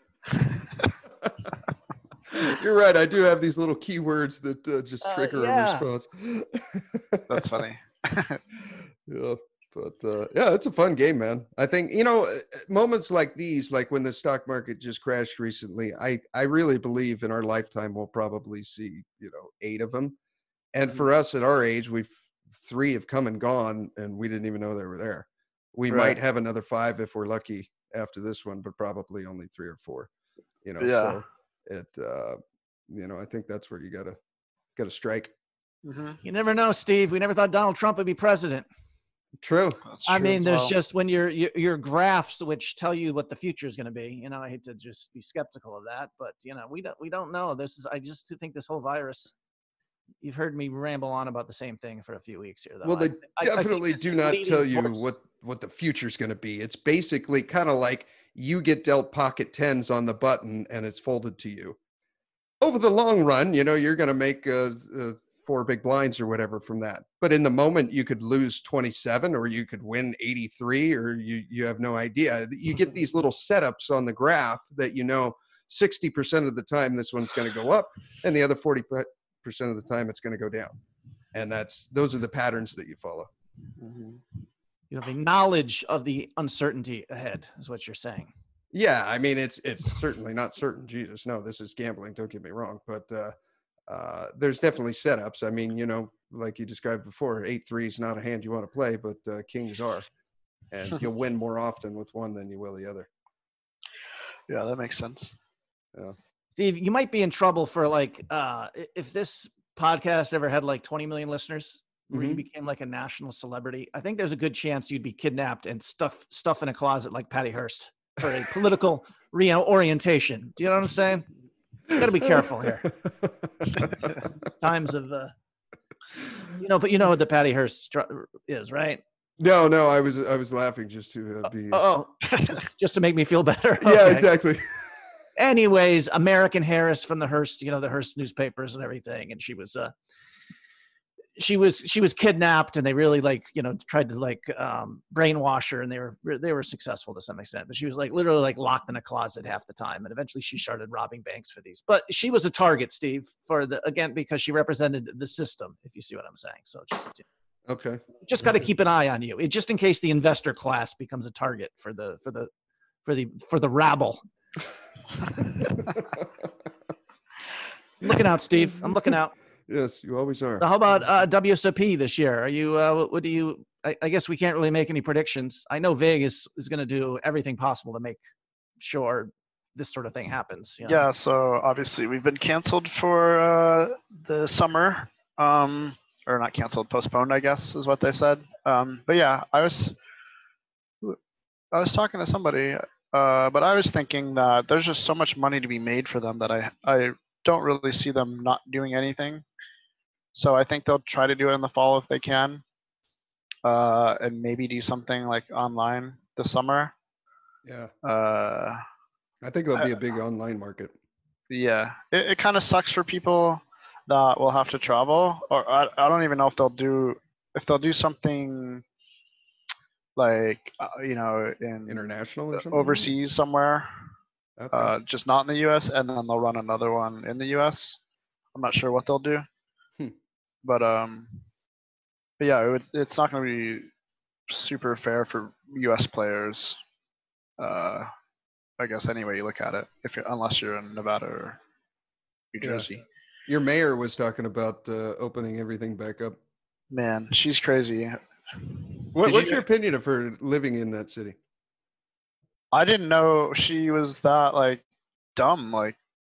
You're right. I do have these little keywords that uh, just Uh, trigger yeah. a response. That's funny. Yeah, but uh, yeah, it's a fun game, man. I think, you know, uh, moments like these, like when the stock market just crashed recently, I I really believe in our lifetime we'll probably see, you know, eight of them. And for us at our age, we've three have come and gone, and we didn't even know they were there. We Right. might have another five if we're lucky after this one, but probably only three or four. You know, Yeah. so it, uh, you know, I think that's where you gotta gotta strike. hmm You never know, Steve. We never thought Donald Trump would be president. True. That's I true mean, as there's well. just when your your your graphs which tell you what the future is going to be. You know, I hate to just be skeptical of that, but you know, we don't we don't know. This is I just think this whole virus. You've heard me ramble on about the same thing for a few weeks here, though. Well, I- they I- I think definitely this do is not leading tell you towards- what what the future's going to be. It's basically kind of like you get dealt pocket tens on the button and it's folded to you. Over the long run, you know, you're going to make uh, uh, four big blinds or whatever from that. But in the moment, you could lose twenty-seven, or you could win eighty-three, or you you have no idea. You get these little setups on the graph that you know sixty percent of the time this one's going to go up, and the other forty percent of the time it's going to go down. And that's those are the patterns that you follow. Mhm. You have a knowledge of the uncertainty ahead, is what you're saying. Yeah, I mean it's it's certainly not certain. Jesus, no, this is gambling. Don't get me wrong, but uh, uh, there's definitely setups. I mean, you know, like you described before, eight three is not a hand you want to play, but uh, kings are, and you'll win more often with one than you will the other. Yeah, that makes sense. Steve, you might be in trouble for like uh, i- if this podcast ever had like twenty million listeners, where you Mhm. became like a national celebrity. I think there's a good chance you'd be kidnapped and stuff stuff in a closet like Patty Hearst for a political reorientation. Do you know what I'm saying? Got to be careful here. It's times of, uh, you know, but you know what the Patty Hearst str- is, right? No, no, I was I was laughing just to uh, be. Oh, just, just to make me feel better. yeah, Okay. exactly. Anyways, American Harris from the Hearst, you know, the Hearst newspapers and everything, and she was uh she was she was kidnapped, and they really like, you know, tried to like um brainwash her, and they were they were successful to some extent, but she was like literally like locked in a closet half the time, and eventually she started robbing banks for these. But she was a target, Steve, for the again because she represented the system, if you see what I'm saying. So just Okay. just got to keep an eye on you, it, just in case the investor class becomes a target for the for the for the for the rabble. I'm looking out, Steve. I'm looking out. Yes, you always are. So how about uh, W S O P this year? Are you? Uh, what, what do you? I, I guess we can't really make any predictions. I know Vegas is going to do everything possible to make sure this sort of thing happens. You know? Yeah, so obviously we've been canceled for uh, the summer, um, or not canceled, postponed, I guess is what they said. Um, but yeah, I was, I was talking to somebody, uh, but I was thinking that there's just so much money to be made for them that I, I don't really see them not doing anything. So I think they'll try to do it in the fall if they can, uh, and maybe do something like online this summer. Yeah, Uh, I think there'll be a big online market. Yeah, it, it kind of sucks for people that will have to travel, or I, I don't even know if they'll do if they'll do something like uh, you know in International or something? overseas somewhere, Okay. uh, just not in the U S, and then they'll run another one in the U S. I'm not sure what they'll do, Hmm. but um, but yeah, it would, it's not going to be super fair for U S players. Uh, I guess any way you look at it, if you're unless you're in Nevada or New Yeah. Jersey. Your mayor was talking about uh, opening everything back up. Man, she's crazy. What, Did what's you- your opinion of her living in that city? I didn't know she was that like dumb. Like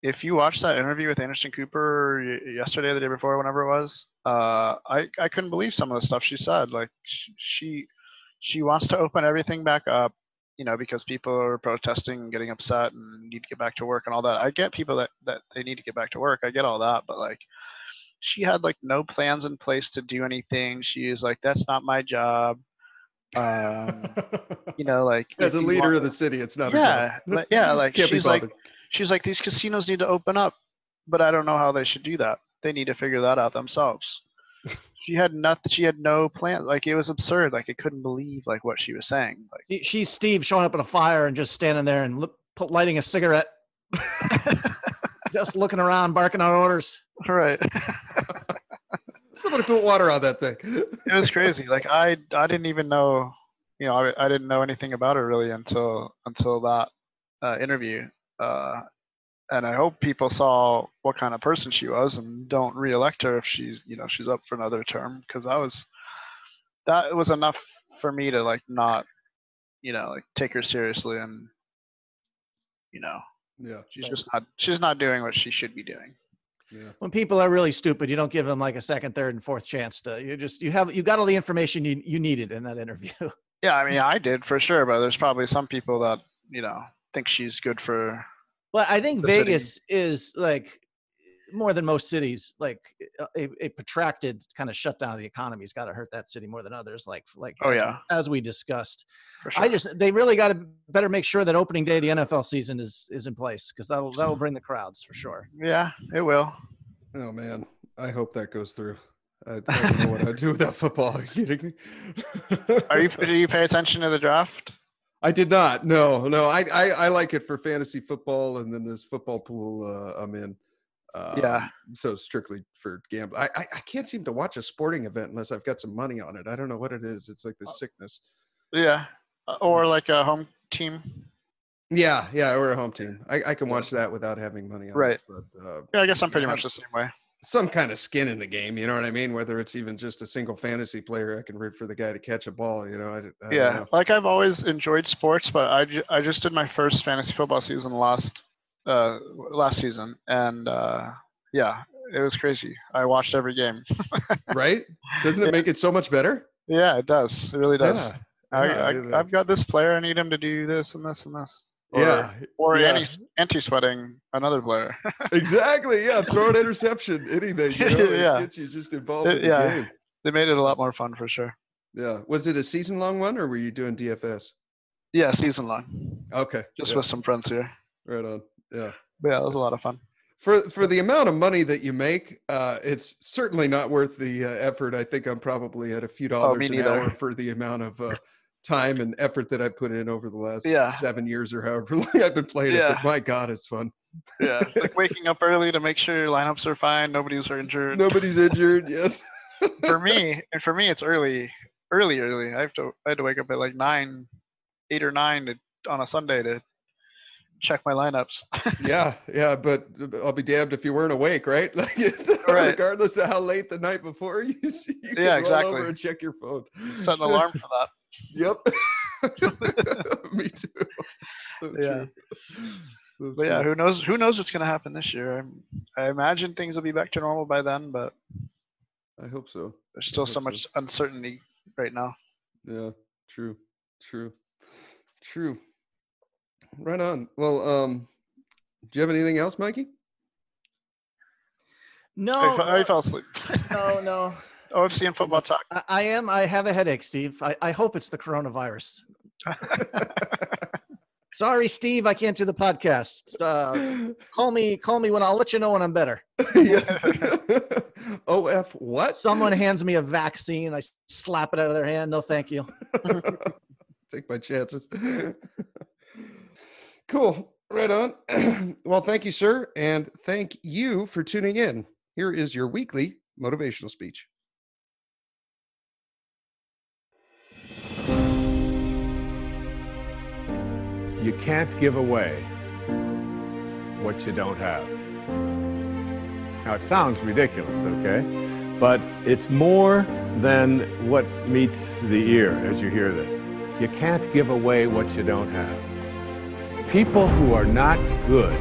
if you watched that interview with Anderson Cooper y- yesterday, or the day before, whenever it was, uh, I I couldn't believe some of the stuff she said. Like sh- she she wants to open everything back up, you know, because people are protesting and getting upset and need to get back to work and all that. I get people that that they need to get back to work. I get all that, but like she had like no plans in place to do anything. She was like, "That's not my job." Um, you know, like As if a you leader want- of the city, it's not. her yeah, job. like, yeah, like Can't be she's like, bothered. she's like, these casinos need to open up, but I don't know how they should do that. They need to figure that out themselves. She had nothing. She had no plan. Like it was absurd. Like I couldn't believe like what she was saying. Like She- She's Steve showing up at a fire and just standing there and look, pu- lighting a cigarette, just looking around, barking out orders. right. Somebody put water on that thing. It was crazy. Like I, I didn't even know. You know, I, I didn't know anything about her really until until that uh, interview. Uh, and I hope people saw what kind of person she was and don't reelect her if she's, you know, she's up for another term, because that was that was enough for me to like not, you know, like take her seriously, and you know, Yeah. she's just not she's not doing what she should be doing. Yeah. When people are really stupid, you don't give them like a second, third, and fourth chance to. You just you have you got all the information you you needed in that interview. Yeah, I mean, I did for sure, but there's probably some people that, you know, think she's good for. Well, I think The city. Vegas is like more than most cities. Like a, a protracted kind of shutdown of the economy has got to hurt that city more than others. Like like Oh as, yeah, as we discussed. for sure. I just they really got to better make sure that opening day of the N F L season is is in place, because that'll that'll bring the crowds for sure. Yeah, it will. Oh man, I hope that goes through. I, I don't know what I'd do without football. Are you kidding me? Are you? Do you pay attention to the draft? I did not. No, no. I, I, I like it for fantasy football, and then this football pool uh, I'm in. Um, Yeah. So strictly for gambling. I, I I can't seem to watch a sporting event unless I've got some money on it. I don't know what it is. It's like this sickness. Yeah, Uh, or like a home team. Yeah, yeah. We're a home team. I, I can watch that without having money on Right. it. But uh, Yeah, I guess I'm pretty Yeah. much the same way. some kind of skin in the game. You know what I mean? Whether it's even just a single fantasy player, I can root for the guy to catch a ball. You know, I, I don't Yeah, know. like I've always enjoyed sports, but I, ju- I just did my first fantasy football season last uh last season, and uh yeah, it was crazy. I watched every game. Right? Doesn't it Yeah. make it so much better? Yeah, it does. It really does. Yeah. I, Yeah, I, yeah. I've got this player. I need him to do this and this and this. Or, Yeah, Or yeah. anti anti sweating another player. exactly. Yeah, throw an interception, anything. You know, it Yeah. gets you just involved It- in the yeah. game. They made it a lot more fun for sure. Yeah. Was it a season long one, or were you doing D F S? Yeah, season long. Okay. Just yeah, with some friends here. right on. Yeah. But yeah, it was a lot of fun. For for the amount of money that you make, uh, it's certainly not worth the uh, effort. I think I'm probably at a few dollars Oh, me an neither. hour for the amount of uh, time and effort that I put in over the last Yeah. seven years or however long I've been playing it. Yeah. But my God, it's fun. Yeah, it's like waking up early to make sure your lineups are fine, nobody's injured. Nobody's injured. Yes. For me, and for me, it's early, early, early. I have to, I had to wake up at like nine, eight or nine to, on a Sunday to check my lineups. Yeah, yeah, but I'll be damned if you weren't awake, right? Like, Right. regardless of how late the night before you, see, you can Yeah, roll exactly. over and check your phone. Set an alarm for that. Yep. Me too. So Yeah. true. So But yeah, true. who knows? Who knows what's gonna happen this year? I'm, I imagine things will be back to normal by then, but I hope so. there's still I so hope much uncertainty right now. Yeah, true, true, true. Right on. Well, um, do you have anything else, Mikey? No, I, fe- I fell asleep. no, no. O F C and football talk. I, I am. I have a headache, Steve. I, I hope it's the coronavirus. Sorry, Steve. I can't do the podcast. Uh, call me. Call me when I'll let you know when I'm better. Yes. O F what? Someone hands me a vaccine. I slap it out of their hand. No, thank you. Take my chances. Cool. Right on. Well, thank you, sir. And thank you for tuning in. Here is your weekly motivational speech. You can't give away what you don't have. Now, it sounds ridiculous, okay? But it's more than what meets the ear as you hear this. You can't give away what you don't have. People who are not good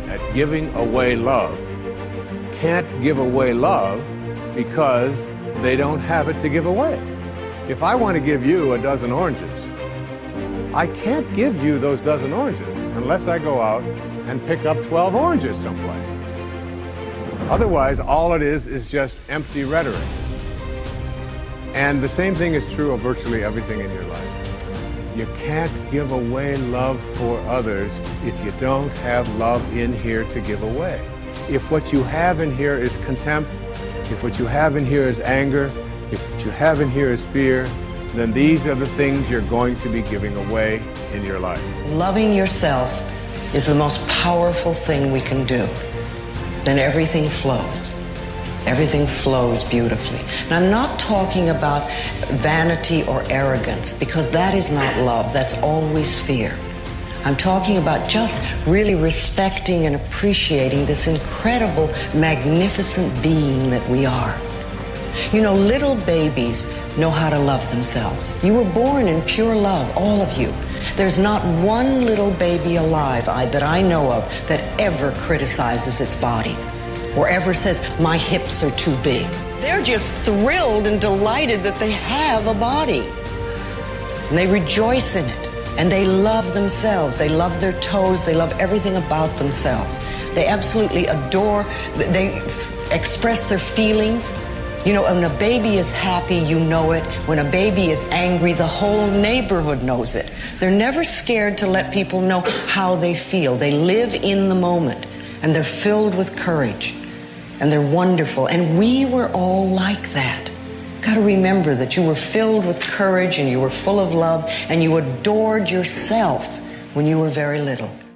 at giving away love can't give away love because they don't have it to give away. If I want to give you a dozen oranges, I can't give you those dozen oranges unless I go out and pick up twelve oranges someplace. Otherwise, all it is is just empty rhetoric. And the same thing is true of virtually everything in your life. You can't give away love for others if you don't have love in here to give away. If what you have in here is contempt, if what you have in here is anger, if what you have in here is fear, then these are the things you're going to be giving away in your life. Loving yourself is the most powerful thing we can do. Then everything flows. Everything flows beautifully. And I'm not talking about vanity or arrogance, because that is not love. That's always fear. I'm talking about just really respecting and appreciating this incredible, magnificent being that we are. You know, little babies know how to love themselves. You were born in pure love, all of you. There's not one little baby alive I, that I know of that ever criticizes its body or ever says, my hips are too big. They're just thrilled and delighted that they have a body. And they rejoice in it. And they love themselves. They love their toes. They love everything about themselves. They absolutely adore, they f- express their feelings. You know, when a baby is happy, you know it. When a baby is angry, the whole neighborhood knows it. They're never scared to let people know how they feel. They live in the moment, and they're filled with courage, and they're wonderful. And we were all like that. Got to remember that you were filled with courage, and you were full of love, and you adored yourself when you were very little.